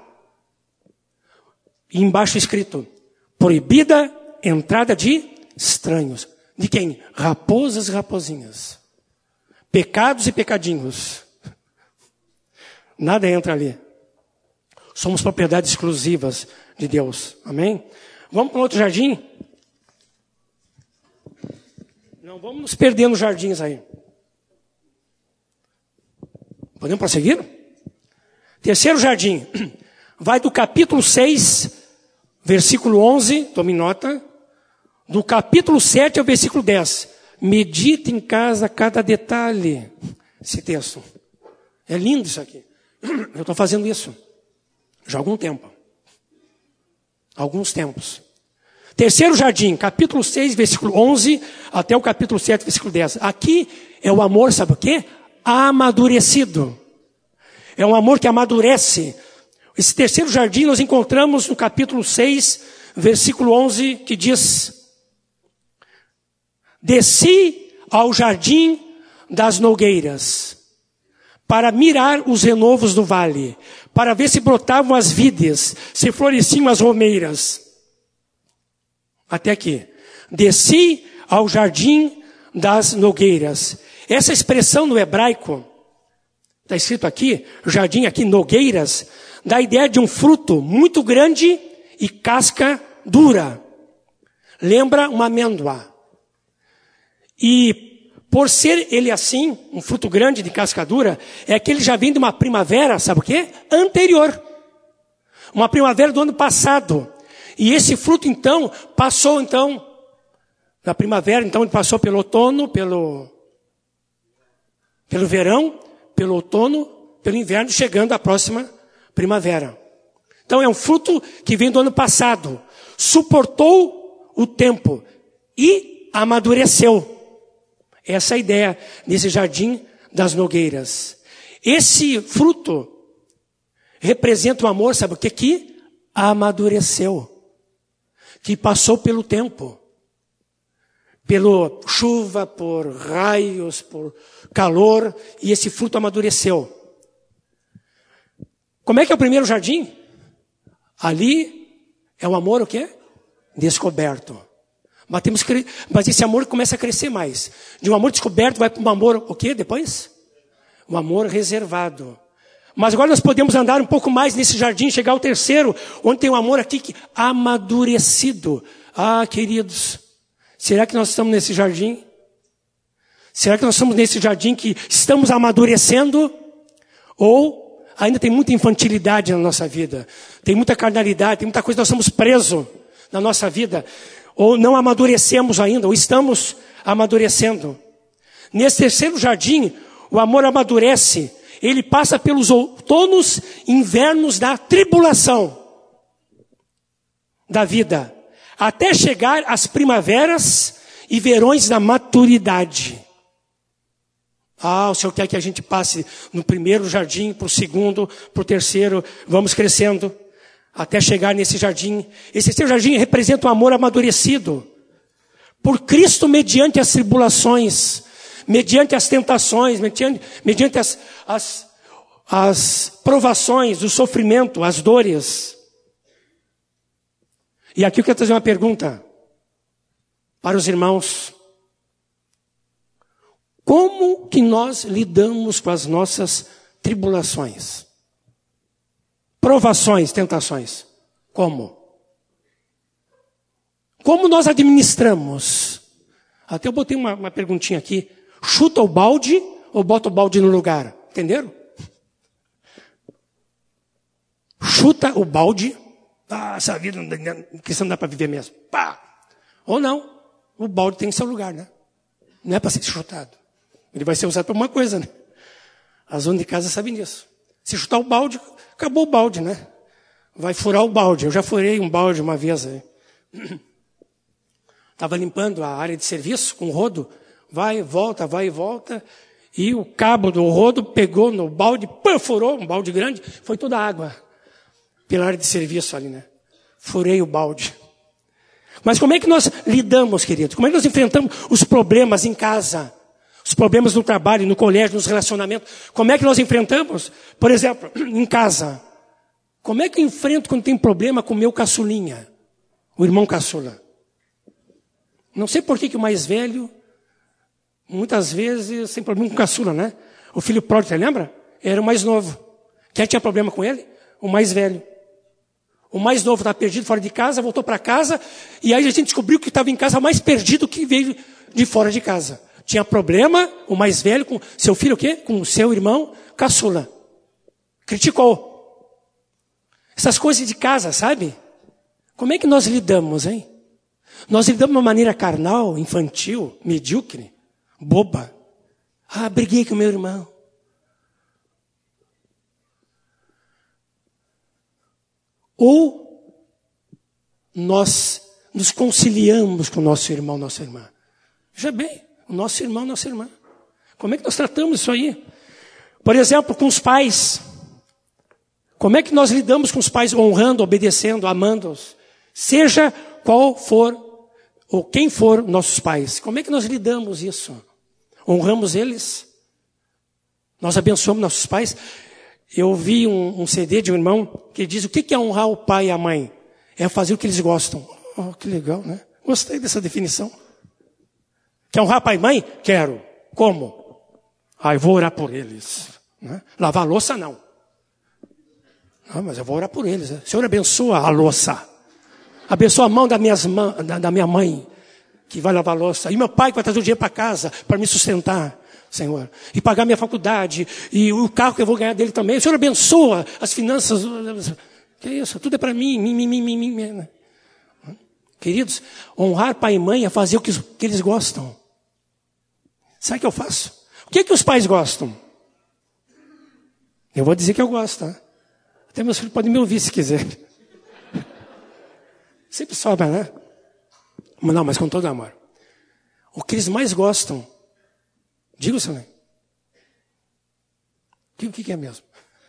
A: E embaixo escrito, proibida entrada de estranhos. De quem? Raposas e raposinhas. Pecados e pecadinhos. Nada entra ali. Somos propriedades exclusivas de Deus. Amém? Vamos para outro jardim? Não vamos nos perder nos jardins aí. Podemos prosseguir? Terceiro jardim. Vai do capítulo 6, versículo 11, tome nota. Do capítulo 7 ao versículo 10. Medita em casa cada detalhe. Esse texto. É lindo isso aqui. Eu estou fazendo isso já há algum tempo. Alguns tempos. Terceiro jardim, capítulo 6, versículo 11, até o capítulo 7, versículo 10. Aqui é o amor, sabe o quê? Amadurecido. É um amor que amadurece. Esse terceiro jardim nós encontramos no capítulo 6, versículo 11, que diz: desci ao jardim das nogueiras, para mirar os renovos do vale, para ver se brotavam as vides, se floresciam as romeiras. Até aqui. Desci ao jardim das nogueiras. Essa expressão no hebraico, está escrito aqui, jardim aqui, nogueiras, dá a ideia de um fruto muito grande e casca dura. Lembra uma amêndoa. E por ser ele assim, um fruto grande de casca dura, é que ele já vem de uma primavera, sabe o quê? Anterior. Uma primavera do ano passado. E esse fruto, então, passou, então, na primavera, então, ele passou pelo outono, pelo verão, pelo outono, pelo inverno, chegando à próxima primavera. Então, é um fruto que vem do ano passado. Suportou o tempo e amadureceu. Essa é a ideia desse jardim das nogueiras. Esse fruto representa o amor, sabe o que? Que amadureceu. Que passou pelo tempo. Pela chuva, por raios, por calor. E esse fruto amadureceu. Como é que é o primeiro jardim? Ali é o amor o quê? Descoberto. Mas esse amor começa a crescer mais. De um amor descoberto vai para um amor o quê depois? Um amor reservado. Mas agora nós podemos andar um pouco mais nesse jardim, chegar ao terceiro, onde tem um amor aqui que amadurecido. Ah, queridos, será que nós estamos nesse jardim? Será que nós estamos nesse jardim que estamos amadurecendo? Ou ainda tem muita infantilidade na nossa vida? Tem muita carnalidade, tem muita coisa que nós estamos presos na nossa vida. Ou não amadurecemos ainda, ou estamos amadurecendo. Nesse terceiro jardim, o amor amadurece. Ele passa pelos outonos e invernos da tribulação da vida, até chegar às primaveras e verões da maturidade. Ah, o Senhor quer que a gente passe no primeiro jardim, para o segundo, para o terceiro, vamos crescendo, até chegar nesse jardim. Esse terceiro jardim representa um amor amadurecido por Cristo mediante as tribulações, mediante as tentações, mediante as provações, o sofrimento, as dores. E aqui eu quero trazer uma pergunta para os irmãos. Como que nós lidamos com as nossas tribulações? Provações, tentações. Como? Como nós administramos? Até eu botei uma perguntinha aqui. Chuta o balde ou bota o balde no lugar? Entenderam? Chuta o balde. Ah, essa vida não dá para viver mesmo. Pá! Ou não. O balde tem seu lugar, né? Não é para ser chutado. Ele vai ser usado para alguma coisa, né? As donas de casa sabem disso. Se chutar o balde, acabou o balde, né? Vai furar o balde. Eu já furei um balde uma vez. Estava limpando a área de serviço com o rodo. vai e volta, e o cabo do rodo pegou no balde, furou, um balde grande, foi toda a água pela área de serviço ali, né? Furei o balde. Mas como é que nós lidamos, queridos? Como é que nós enfrentamos os problemas em casa? Os problemas no trabalho, no colégio, nos relacionamentos? Como é que nós enfrentamos? Por exemplo, em casa. Como é que eu enfrento quando tem problema com o meu caçulinha? O irmão caçula. Não sei por que o mais velho, muitas vezes, tem problema com o caçula, né? O filho pródigo, você lembra? Era o mais novo. Quem tinha problema com ele? O mais velho. O mais novo estava perdido fora de casa, voltou para casa, e aí a gente descobriu que estava em casa mais perdido que veio de fora de casa. Tinha problema, o mais velho, com seu filho o quê? Com o seu irmão caçula. Criticou. Essas coisas de casa, sabe? Como é que nós lidamos, hein? Nós lidamos de uma maneira carnal, infantil, medíocre, boba. Ah, briguei com meu irmão. Ou nós nos conciliamos com o nosso irmão, nossa irmã. Veja bem, o nosso irmão, nossa irmã. Como é que nós tratamos isso aí? Por exemplo, com os pais. Como é que nós lidamos com os pais honrando, obedecendo, amando-os? Seja qual for ou quem for nossos pais. Como é que nós lidamos isso? Honramos eles? Nós abençoamos nossos pais? Eu vi um CD de um irmão que diz o que é honrar o pai e a mãe? É fazer o que eles gostam. Oh, que legal, né? Gostei dessa definição. Quer honrar pai e mãe? Quero. Como? Eu vou orar por eles. Né? Lavar a louça, não. Não, mas eu vou orar por eles. Né? Senhor, abençoa a louça. Abençoa a mão da minha mãe, que vai lavar a louça. E meu pai que vai trazer o dinheiro para casa, para me sustentar, Senhor. E pagar minha faculdade. E o carro que eu vou ganhar dele também. O Senhor abençoa as finanças. Que isso? Tudo é para mim. Mim. Queridos, honrar pai e mãe é fazer o que eles gostam. Sabe o que eu faço? O que os pais gostam? Eu vou dizer que eu gosto. Tá? Até meus filhos podem me ouvir se quiser. Sempre sobra, né? Não, mas com todo amor. O que eles mais gostam, diga o seu nome. O que é mesmo?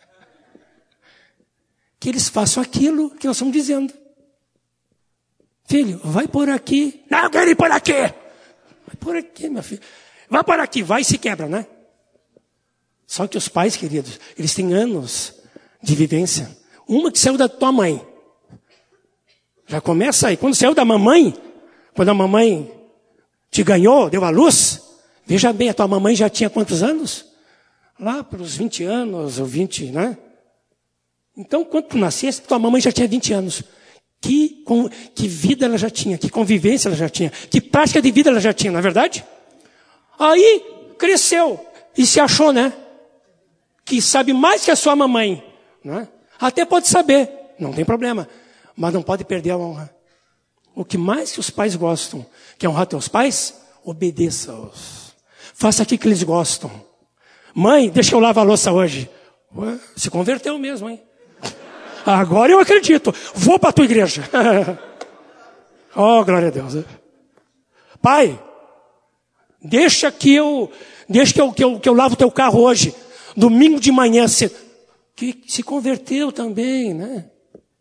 A: Que eles façam aquilo que nós estamos dizendo. Filho, vai por aqui. Não, eu quero ir por aqui. Vai por aqui, meu filho. Vai por aqui, vai e se quebra, né? Só que os pais, queridos, eles têm anos de vivência. Uma que saiu da tua mãe. Já começa aí. Quando saiu da mamãe, quando a mamãe te ganhou, deu a luz, veja bem, a tua mamãe já tinha quantos anos? Lá para os 20 anos, ou 20, né? Então, quando tu nasceste, tua mamãe já tinha 20 anos. Que vida ela já tinha, que convivência ela já tinha, que prática de vida ela já tinha, não é verdade? Aí, cresceu e se achou, né? Que sabe mais que a sua mamãe, né? Até pode saber, não tem problema, mas não pode perder a honra. O que mais que os pais gostam, quer honrar teus pais? Obedeça-os. Faça aquilo que eles gostam. Mãe, deixa eu lavar a louça hoje. Ué, se converteu mesmo, hein? Agora eu acredito. Vou para a tua igreja. Oh, glória a Deus. Pai, deixa que eu lavo teu carro hoje. Domingo de manhã. Que se converteu também, né?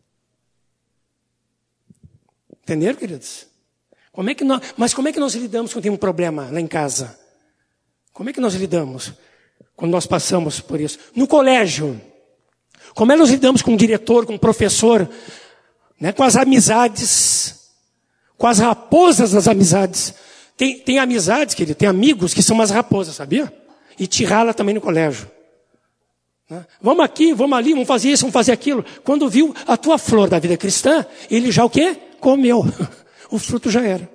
A: Entenderam, queridos? Mas como é que nós lidamos quando tem um problema lá em casa? Como é que nós lidamos quando nós passamos por isso? No colégio. Como é que nós lidamos com o diretor, com o professor, né? Com as amizades, com as raposas das amizades. Tem amizades, querido, tem amigos que são umas raposas, sabia? E te rala também no colégio. Né? Vamos aqui, vamos ali, vamos fazer isso, vamos fazer aquilo. Quando viu a tua flor da vida cristã, ele já o quê? Comeu. O fruto já era.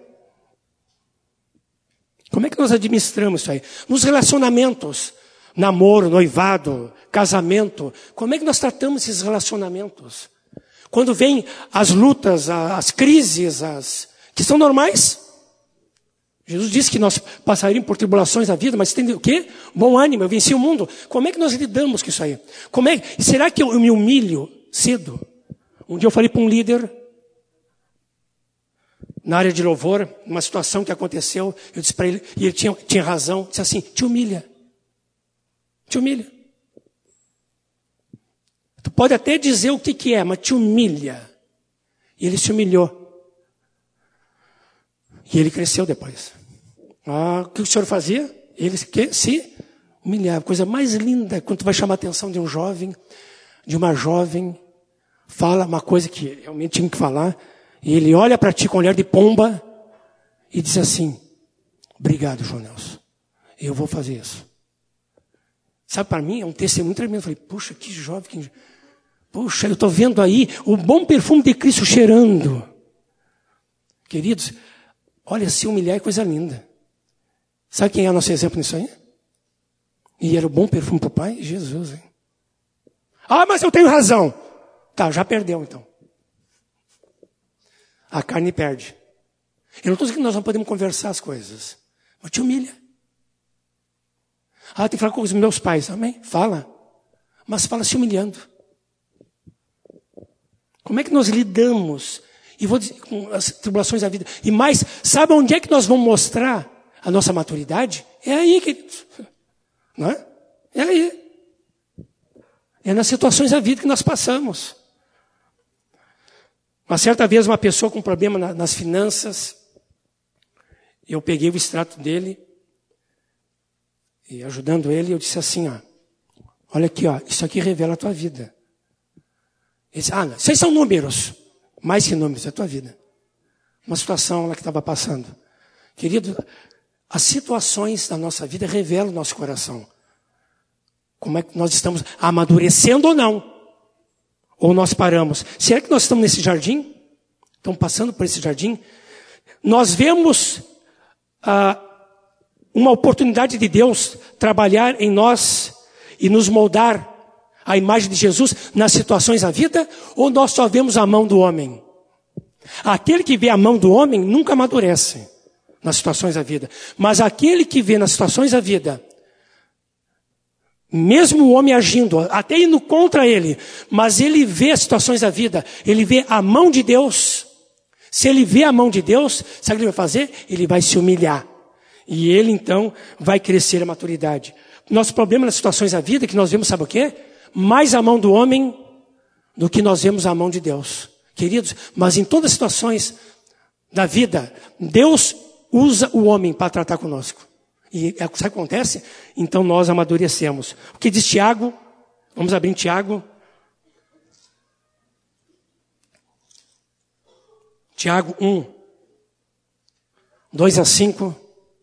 A: Como é que nós administramos isso aí? Nos relacionamentos, namoro, noivado, casamento, como é que nós tratamos esses relacionamentos? Quando vem as lutas, as crises, que são normais. Jesus disse que nós passaríamos por tribulações na vida, mas tem o quê? Bom ânimo, eu venci o mundo. Como é que nós lidamos com isso aí? Será que eu me humilho cedo? Um dia eu falei para um líder, na área de louvor, uma situação que aconteceu, eu disse para ele, e ele tinha razão, disse assim, te humilha. Te humilha. Tu pode até dizer o que é, mas te humilha. E ele se humilhou. E ele cresceu depois. O que o senhor fazia? Ele se humilhava. Coisa mais linda, quando tu vai chamar a atenção de um jovem, de uma jovem, fala uma coisa que realmente tinha que falar, e ele olha para ti com um olhar de pomba, e diz assim, obrigado, João Nelson, eu vou fazer isso. Sabe, para mim é um testemunho tremendo. Eu falei, puxa, que jovem, puxa, eu estou vendo aí o bom perfume de Cristo cheirando. Queridos, olha, se humilhar é coisa linda. Sabe quem é o nosso exemplo nisso aí? E era o bom perfume para o Pai? Jesus, hein? Mas eu tenho razão. Tá, já perdeu então. A carne perde. Eu não estou dizendo que nós não podemos conversar as coisas. Mas te humilha. Tem que falar com os meus pais. Amém? Fala. Mas fala se humilhando. Como é que nós lidamos? E vou dizer, com as tribulações da vida. E mais, sabe onde é que nós vamos mostrar a nossa maturidade? É aí, queridos. Não é? É aí. É nas situações da vida que nós passamos. Uma certa vez, uma pessoa com problema nas finanças, eu peguei o extrato dele, e ajudando ele, eu disse assim, olha aqui, isso aqui revela a tua vida. Ele disse, não, vocês são números. Mais que números, é a tua vida. Uma situação lá que estava passando. Querido, as situações da nossa vida revelam o nosso coração. Como é que nós estamos amadurecendo ou não? Ou nós paramos? Será que nós estamos nesse jardim? Estamos passando por esse jardim? Nós vemos uma oportunidade de Deus trabalhar em nós e nos moldar a imagem de Jesus nas situações da vida? Ou nós só vemos a mão do homem? Aquele que vê a mão do homem nunca amadurece nas situações da vida. Mas aquele que vê nas situações da vida, mesmo o homem agindo, até indo contra ele, mas ele vê as situações da vida, ele vê a mão de Deus. Se ele vê a mão de Deus, sabe o que ele vai fazer? Ele vai se humilhar. E ele então vai crescer a maturidade. Nosso problema nas situações da vida é que nós vemos, sabe o quê? Mais a mão do homem do que nós vemos a mão de Deus. Queridos, mas em todas as situações da vida, Deus usa o homem para tratar conosco. E sabe o que acontece? Então nós amadurecemos. O que diz Tiago? Vamos abrir em Tiago. Tiago 1, 2-5.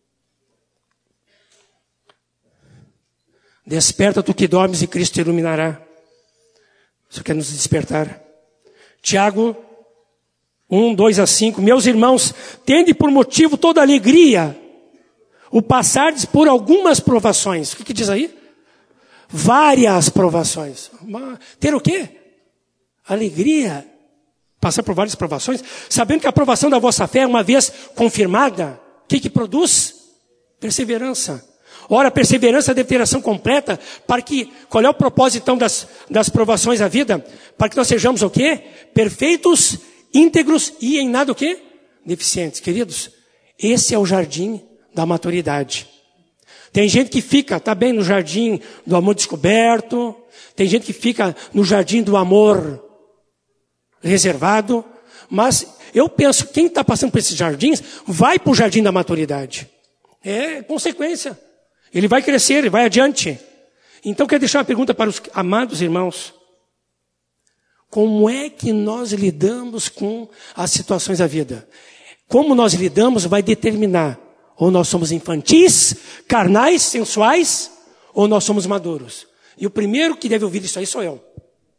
A: Desperta tu que dormes e Cristo te iluminará. Isso quer nos despertar. Tiago 1, 2-5. Meus irmãos, tende por motivo toda alegria o passardes por algumas provações. O que diz aí? Várias provações. Ter o quê? Alegria. Passar por várias provações. Sabendo que a aprovação da vossa fé, uma vez confirmada, o que produz? Perseverança. Ora, a perseverança deve ter ação completa, para que, qual é o propósito então das provações da vida? Para que nós sejamos o quê? Perfeitos, íntegros e em nada o quê? Deficientes. Queridos, esse é o jardim da maturidade. Tem gente que fica, tá bem, no jardim do amor descoberto. Tem gente que fica no jardim do amor reservado. Mas eu penso, quem está passando por esses jardins, vai para o jardim da maturidade. É consequência. Ele vai crescer, ele vai adiante. Então, quero deixar uma pergunta para os amados irmãos. Como é que nós lidamos com as situações da vida? Como nós lidamos vai determinar ou nós somos infantis, carnais, sensuais, ou nós somos maduros. E o primeiro que deve ouvir isso aí sou eu.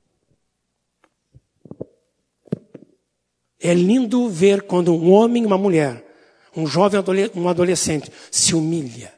A: É lindo ver quando um homem e uma mulher, um jovem, um adolescente, se humilha.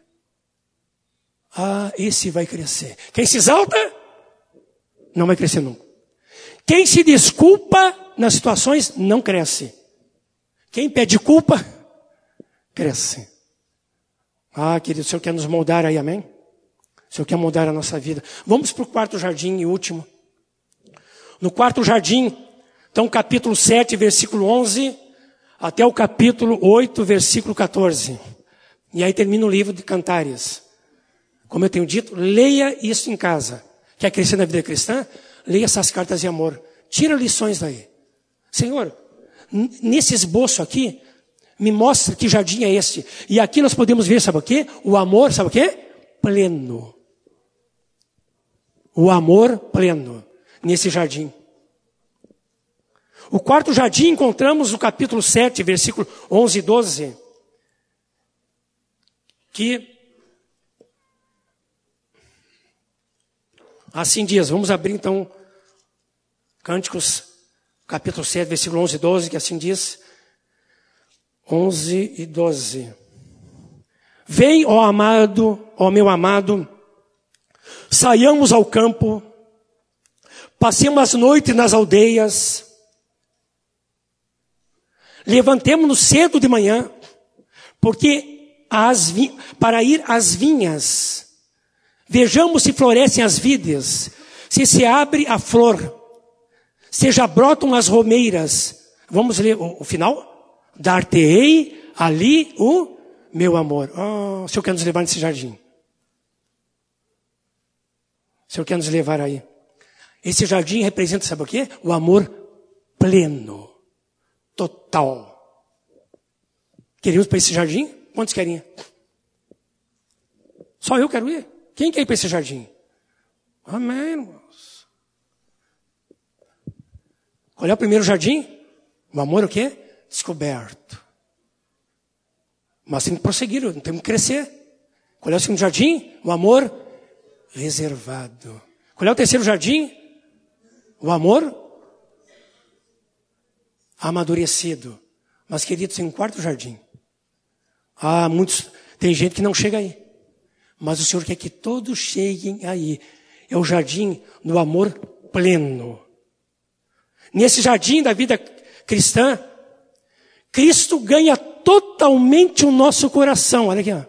A: Esse vai crescer. Quem se exalta, não vai crescer nunca. Quem se desculpa nas situações, não cresce. Quem pede culpa, cresce. Querido, o Senhor quer nos moldar aí, amém? O Senhor quer moldar a nossa vida. Vamos para o quarto jardim e último. No quarto jardim, então capítulo 7, versículo 11, até o capítulo 8, versículo 14. E aí termina o livro de Cantares. Como eu tenho dito, leia isso em casa. Quer crescer na vida cristã? Leia essas cartas de amor. Tira lições daí. Senhor, nesse esboço aqui, me mostra que jardim é esse. E aqui nós podemos ver, sabe o quê? O amor, sabe o quê? Pleno. O amor pleno nesse jardim. O quarto jardim encontramos no capítulo 7, versículo 11 e 12. Que assim diz, vamos abrir então Cânticos, capítulo 7, versículo 11 e 12, que assim diz, 11 e 12. Vem, ó amado, ó meu amado, saiamos ao campo, passemos as noites nas aldeias, levantemo-nos cedo de manhã, porque para ir às vinhas, vejamos se florescem as vides, se abre a flor, se já brotam as romeiras. Vamos ler o final? Dar-te-ei ali o meu amor. Oh, o Senhor quer nos levar nesse jardim. O Senhor quer nos levar aí. Esse jardim representa, sabe o quê? O amor pleno, total. Queremos para esse jardim? Quantos querem ir? Só eu quero ir. Quem quer ir para esse jardim? Amém, irmãos. Qual é o primeiro jardim? O amor o quê? Descoberto. Mas tem que prosseguir, temos que crescer. Qual é o segundo jardim? O amor reservado. Qual é o terceiro jardim? O amor amadurecido. Mas, queridos, tem um quarto jardim. Tem gente que não chega aí. Mas o Senhor quer que todos cheguem aí. É o jardim do amor pleno. Nesse jardim da vida cristã, Cristo ganha totalmente o nosso coração. Olha aqui, ó.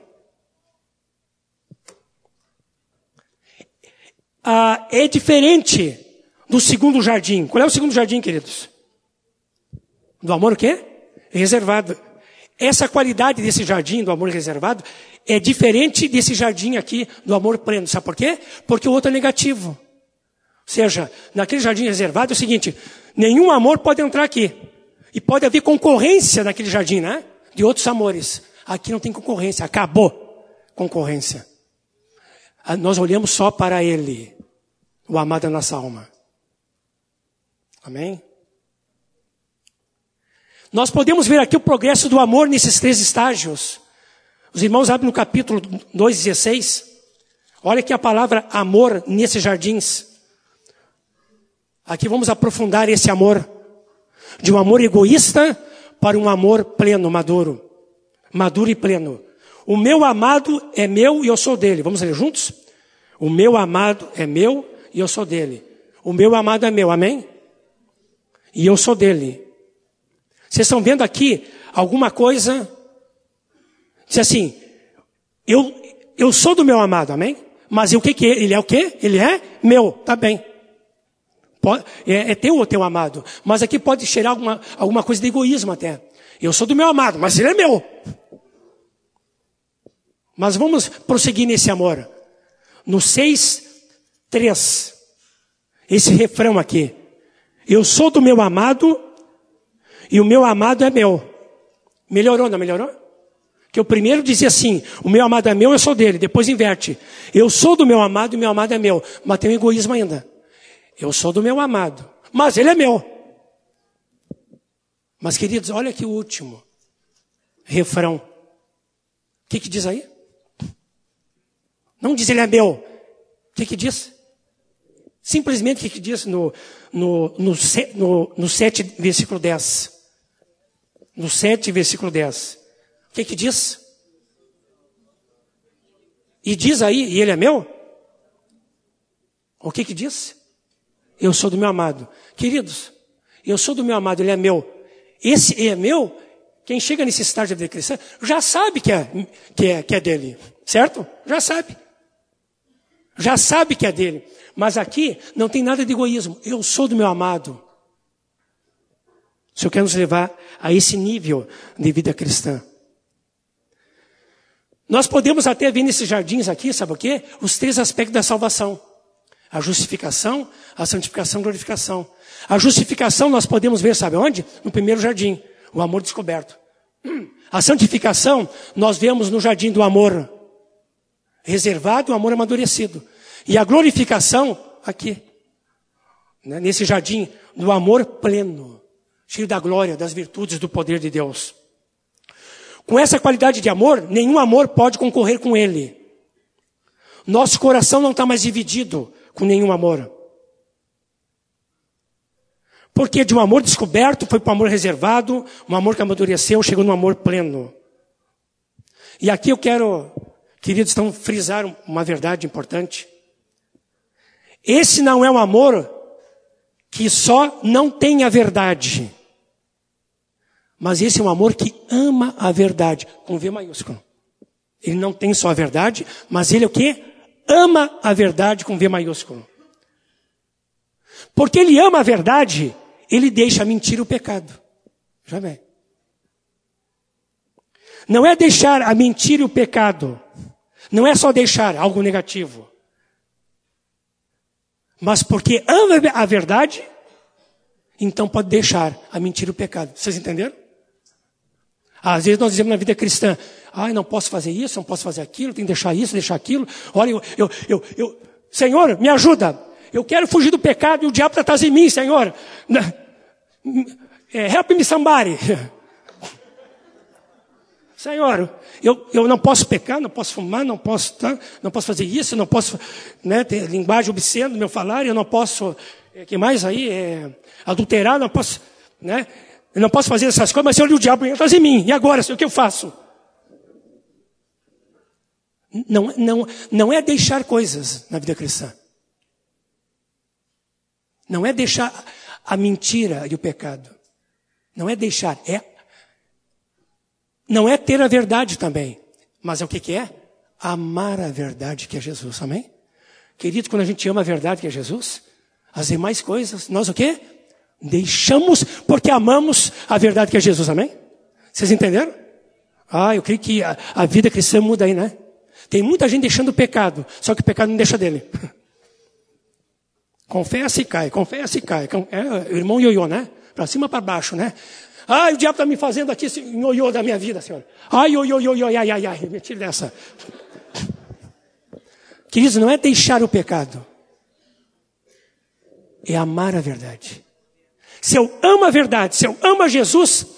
A: É diferente do segundo jardim. Qual é o segundo jardim, queridos? Do amor o quê? Reservado. Essa qualidade desse jardim, do amor reservado, é diferente desse jardim aqui, do amor pleno. Sabe por quê? Porque o outro é negativo. Ou seja, naquele jardim reservado é o seguinte, nenhum amor pode entrar aqui. E pode haver concorrência naquele jardim, né? De outros amores. Aqui não tem concorrência, acabou concorrência. Nós olhamos só para Ele, o amado da nossa alma. Amém? Nós podemos ver aqui o progresso do amor nesses 3 estágios. Os irmãos abrem no capítulo 2:16. Olha aqui a palavra amor nesses jardins. Aqui vamos aprofundar esse amor. De um amor egoísta para um amor pleno, maduro. Maduro e pleno. O meu amado é meu e eu sou dele. Vamos ler juntos? O meu amado é meu e eu sou dele. O meu amado é meu, amém? E eu sou dele. Vocês estão vendo aqui alguma coisa? Diz assim, eu sou do meu amado, amém? Mas o que é? Ele é o quê? Ele é meu, tá bem. É teu amado. Mas aqui pode cheirar alguma coisa de egoísmo até. Eu sou do meu amado, mas ele é meu. Mas vamos prosseguir nesse amor. No 6:3. Esse refrão aqui. Eu sou do meu amado e o meu amado é meu. Melhorou, não melhorou? Que o primeiro dizia assim, o meu amado é meu, eu sou dele. Depois inverte. Eu sou do meu amado e o meu amado é meu. Mas tem um egoísmo ainda. Eu sou do meu amado, mas ele é meu. Mas, queridos, olha aqui o último refrão. O que diz aí? Não diz ele é meu. O que diz? Simplesmente o que diz no 7, versículo 10. No 7, versículo 10. O que diz? E diz aí, e ele é meu? O que diz? Eu sou do meu amado. Queridos, eu sou do meu amado, ele é meu. Esse é meu, quem chega nesse estágio da vida cristã, já sabe que é dele. Certo? Já sabe. Já sabe que é dele. Mas aqui não tem nada de egoísmo. Eu sou do meu amado. O Senhor quer nos levar a esse nível de vida cristã. Nós podemos até ver nesses jardins aqui, sabe o quê? Os 3 aspectos da salvação. A justificação, a santificação e a glorificação. A justificação nós podemos ver, sabe onde? No primeiro jardim, o amor descoberto. A santificação nós vemos no jardim do amor reservado, o amor amadurecido. E a glorificação aqui, né? Nesse jardim do amor pleno, cheio da glória, das virtudes, do poder de Deus. Com essa qualidade de amor, nenhum amor pode concorrer com ele. Nosso coração não está mais dividido com nenhum amor. Porque de um amor descoberto foi para um amor reservado, um amor que amadureceu, chegou num amor pleno. E aqui eu quero, queridos, então, frisar uma verdade importante. Esse não é um amor que só não tem a verdade. Mas esse é um amor que ama a verdade, com V maiúsculo. Ele não tem só a verdade, mas ele é o quê? Ama a verdade com V maiúsculo. Porque ele ama a verdade, ele deixa a mentira e o pecado. Já vem. Não é deixar a mentira e o pecado. Não é só deixar algo negativo. Mas porque ama a verdade, então pode deixar a mentira e o pecado. Vocês entenderam? Às vezes nós dizemos na vida cristã, não posso fazer isso, não posso fazer aquilo, tenho que deixar isso, deixar aquilo. Olha, Senhor, me ajuda. Eu quero fugir do pecado e o diabo está atrás de mim, Senhor. Help me somebody. Senhor, eu não posso pecar, não posso fumar, não posso fazer isso, não posso, né, ter linguagem obscena no meu falar, eu não posso, que mais aí, adulterar, não posso, né? Eu não posso fazer essas coisas, mas Senhor, o diabo entra em mim. E agora, Senhor, o que eu faço? Não é deixar coisas na vida cristã. Não é deixar a mentira e o pecado. Não é deixar, não é ter a verdade também. Mas é o que é? Amar a verdade que é Jesus, amém? Querido, quando a gente ama a verdade que é Jesus, as demais coisas, nós o quê? Deixamos porque amamos a verdade que é Jesus, amém? Vocês entenderam? Eu creio que a vida cristã muda aí, né? Tem muita gente deixando o pecado, só que o pecado não deixa dele. Confessa e cai, confessa e cai. É o irmão ioiô, né? Para cima, para baixo, né? O diabo está me fazendo aqui esse ioiô da minha vida, Senhor. Ai, me tire dessa. Queridos, não é deixar o pecado. É amar a verdade. Se eu amo a verdade, se eu amo a Jesus,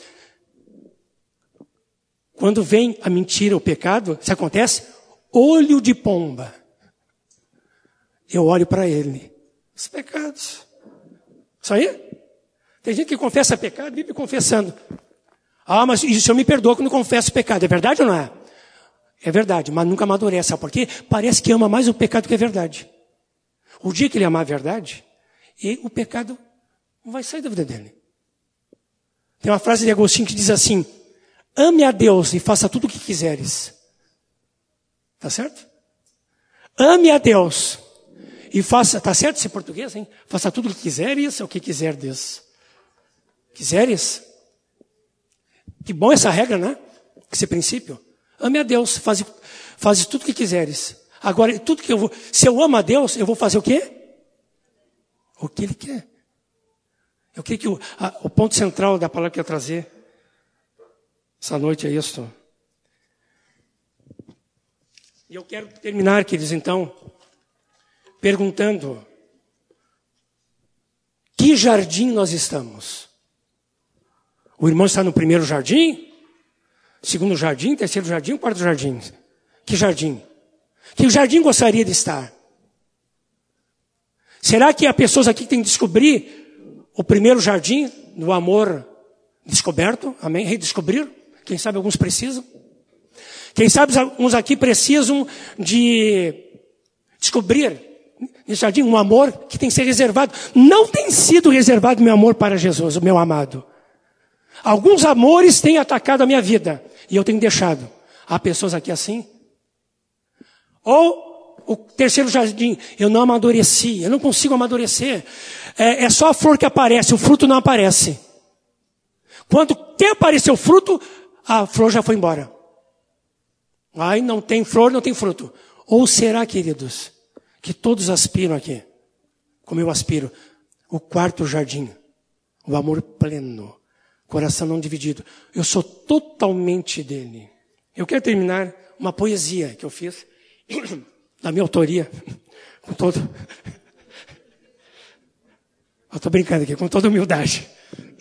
A: quando vem a mentira, o pecado, isso acontece? Olho de pomba. Eu olho para ele. Os pecados. Isso aí? Tem gente que confessa pecado e vive confessando. Mas o Senhor me perdoa quando confesso pecado. É verdade ou não é? É verdade, mas nunca amadurece. Sabe por quê? Parece que ama mais o pecado que a verdade. O dia que ele amar a verdade, e o pecado não vai sair da vida dele. Tem uma frase de Agostinho que diz assim: ame a Deus e faça tudo o que quiseres. Tá certo? Ame a Deus e faça, tá certo esse português, hein? Faça tudo o que quiseres, o que quiser Deus. Quiseres? Que bom essa regra, né? Esse princípio. Ame a Deus, faz tudo o que quiseres. Agora, tudo que se eu amo a Deus, eu vou fazer o quê? O que Ele quer. Eu creio que o ponto central da palavra que eu ia trazer essa noite é isso. E eu quero terminar, queridos, então, perguntando: que jardim nós estamos? O irmão está no primeiro jardim? Segundo jardim? Terceiro jardim? Quarto jardim? Que jardim? Que jardim gostaria de estar? Será que há pessoas aqui que têm que descobrir o primeiro jardim do amor descoberto? Amém? Redescobrir? Quem sabe alguns precisam. Quem sabe alguns aqui precisam de descobrir nesse jardim um amor que tem que ser reservado. Não tem sido reservado meu amor para Jesus, o meu amado. Alguns amores têm atacado a minha vida e eu tenho deixado. Há pessoas aqui assim. Ou o terceiro jardim, eu não amadureci, eu não consigo amadurecer. É só a flor que aparece, o fruto não aparece. Quando até apareceu o fruto, a flor já foi embora. Ai, não tem flor, não tem fruto. Ou será, queridos, que todos aspiram aqui, como eu aspiro, o quarto jardim, o amor pleno, coração não dividido. Eu sou totalmente dele. Eu quero terminar uma poesia que eu fiz, da minha autoria, com todo... Eu estou brincando aqui, com toda humildade.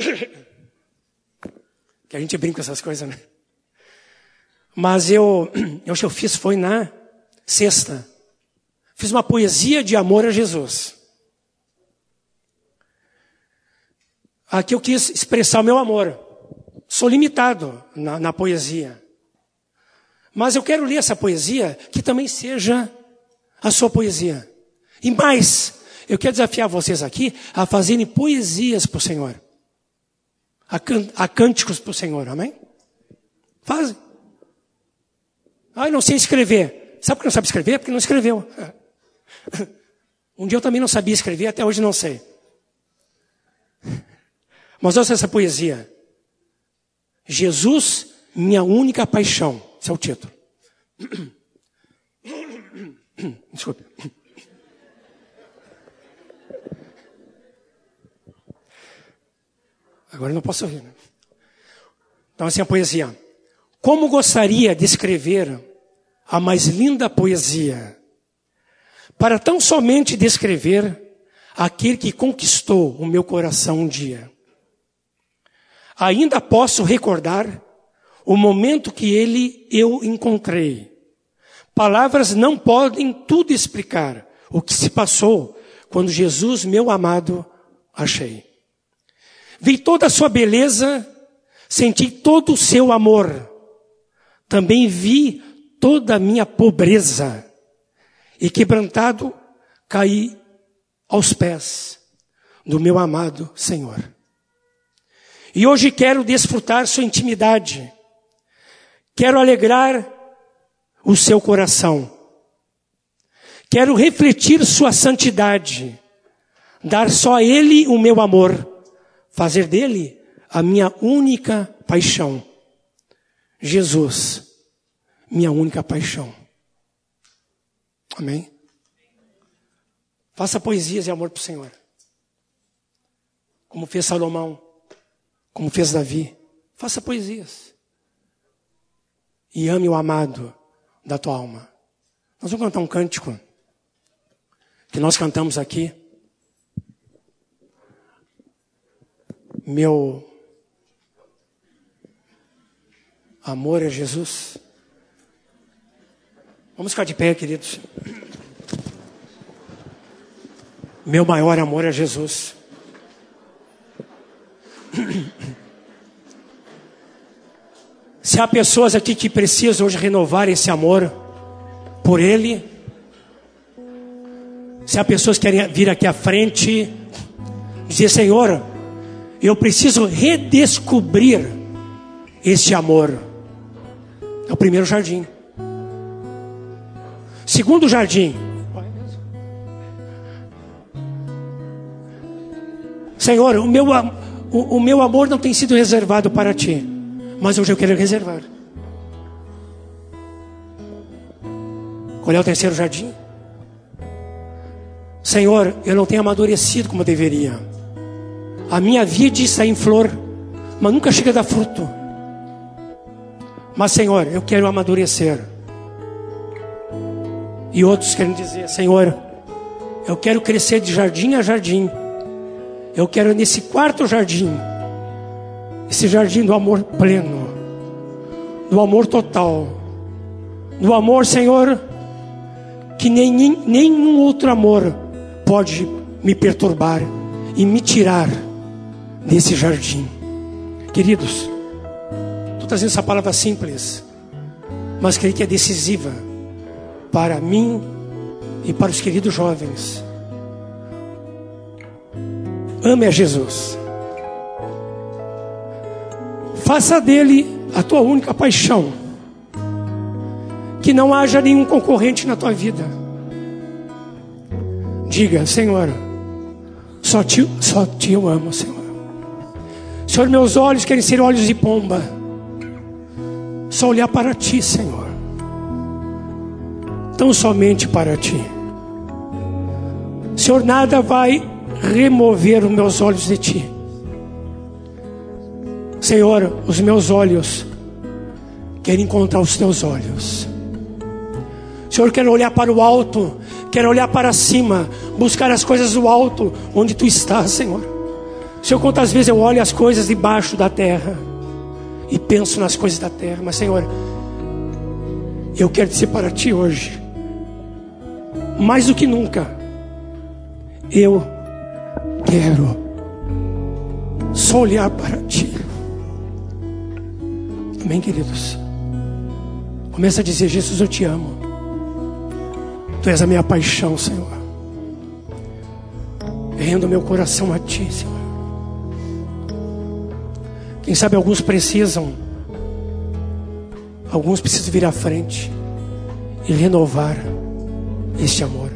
A: Que a gente brinca com essas coisas, né? Mas eu fiz foi na sexta. Fiz uma poesia de amor a Jesus. Aqui eu quis expressar o meu amor. Sou limitado na poesia. Mas eu quero ler essa poesia que também seja a sua poesia. E mais, eu quero desafiar vocês aqui a fazerem poesias para o Senhor. A cânticos para o Senhor, amém? Fazem. Ah, eu não sei escrever. Sabe por que não sabe escrever? Porque não escreveu. Um dia eu também não sabia escrever, até hoje não sei. Mas ouça essa poesia. Jesus, minha única paixão. Esse é o título. Desculpe. Agora eu não posso rir, né? Então assim a poesia. Como gostaria de escrever a mais linda poesia, para tão somente descrever aquele que conquistou o meu coração um dia. Ainda posso recordar o momento que eu encontrei. Palavras não podem tudo explicar o que se passou quando Jesus, meu amado, achei. Vi toda a sua beleza, senti todo o seu amor. Também vi toda a minha pobreza. E quebrantado, caí aos pés do meu amado Senhor. E hoje quero desfrutar sua intimidade. Quero alegrar o seu coração. Quero refletir sua santidade. Dar só a Ele o meu amor. Fazer dele a minha única paixão. Jesus, minha única paixão. Amém? Faça poesias de amor para o Senhor. Como fez Salomão. Como fez Davi. Faça poesias. E ame o amado da tua alma. Nós vamos cantar um cântico. Que nós cantamos aqui. Meu amor é Jesus. Vamos ficar de pé, queridos. Meu maior amor é Jesus. Se há pessoas aqui que precisam hoje renovar esse amor por Ele, se há pessoas que querem vir aqui à frente, dizer, Senhor, eu preciso redescobrir esse amor. É o primeiro jardim. Segundo jardim. Senhor, o meu amor não tem sido reservado para Ti, mas hoje eu quero reservar. Qual é o terceiro jardim? Senhor, eu não tenho amadurecido como eu deveria. A minha vide está em flor, mas nunca chega a dar fruto. Mas Senhor, eu quero amadurecer. E outros querem dizer, Senhor, eu quero crescer de jardim a jardim. Eu quero nesse quarto jardim, esse jardim do amor pleno, do amor total, do amor, Senhor, que nenhum outro amor pode me perturbar e me tirar desse jardim. Queridos, estou trazendo essa palavra simples, mas creio que é decisiva para mim e para os queridos jovens. Ame a Jesus. Faça dele a tua única paixão. Que não haja nenhum concorrente na tua vida. Diga, Senhor, só te eu amo, Senhor. Se Senhor, meus olhos querem ser olhos de pomba. Só olhar para Ti, Senhor. Tão somente para Ti. Senhor, nada vai remover os meus olhos de Ti. Senhor, os meus olhos querem encontrar os Teus olhos. Senhor, quero olhar para o alto, quero olhar para cima, buscar as coisas do alto, onde Tu estás, Senhor. Senhor, quantas vezes eu olho as coisas debaixo da terra e penso nas coisas da terra, mas Senhor, eu quero dizer para Ti hoje, mais do que nunca, eu quero só olhar para Ti. Amém, queridos? Começa a dizer: Jesus, eu Te amo. Tu és a minha paixão, Senhor. Rendo meu coração a Ti, Senhor. Quem sabe alguns precisam vir à frente e renovar este amor.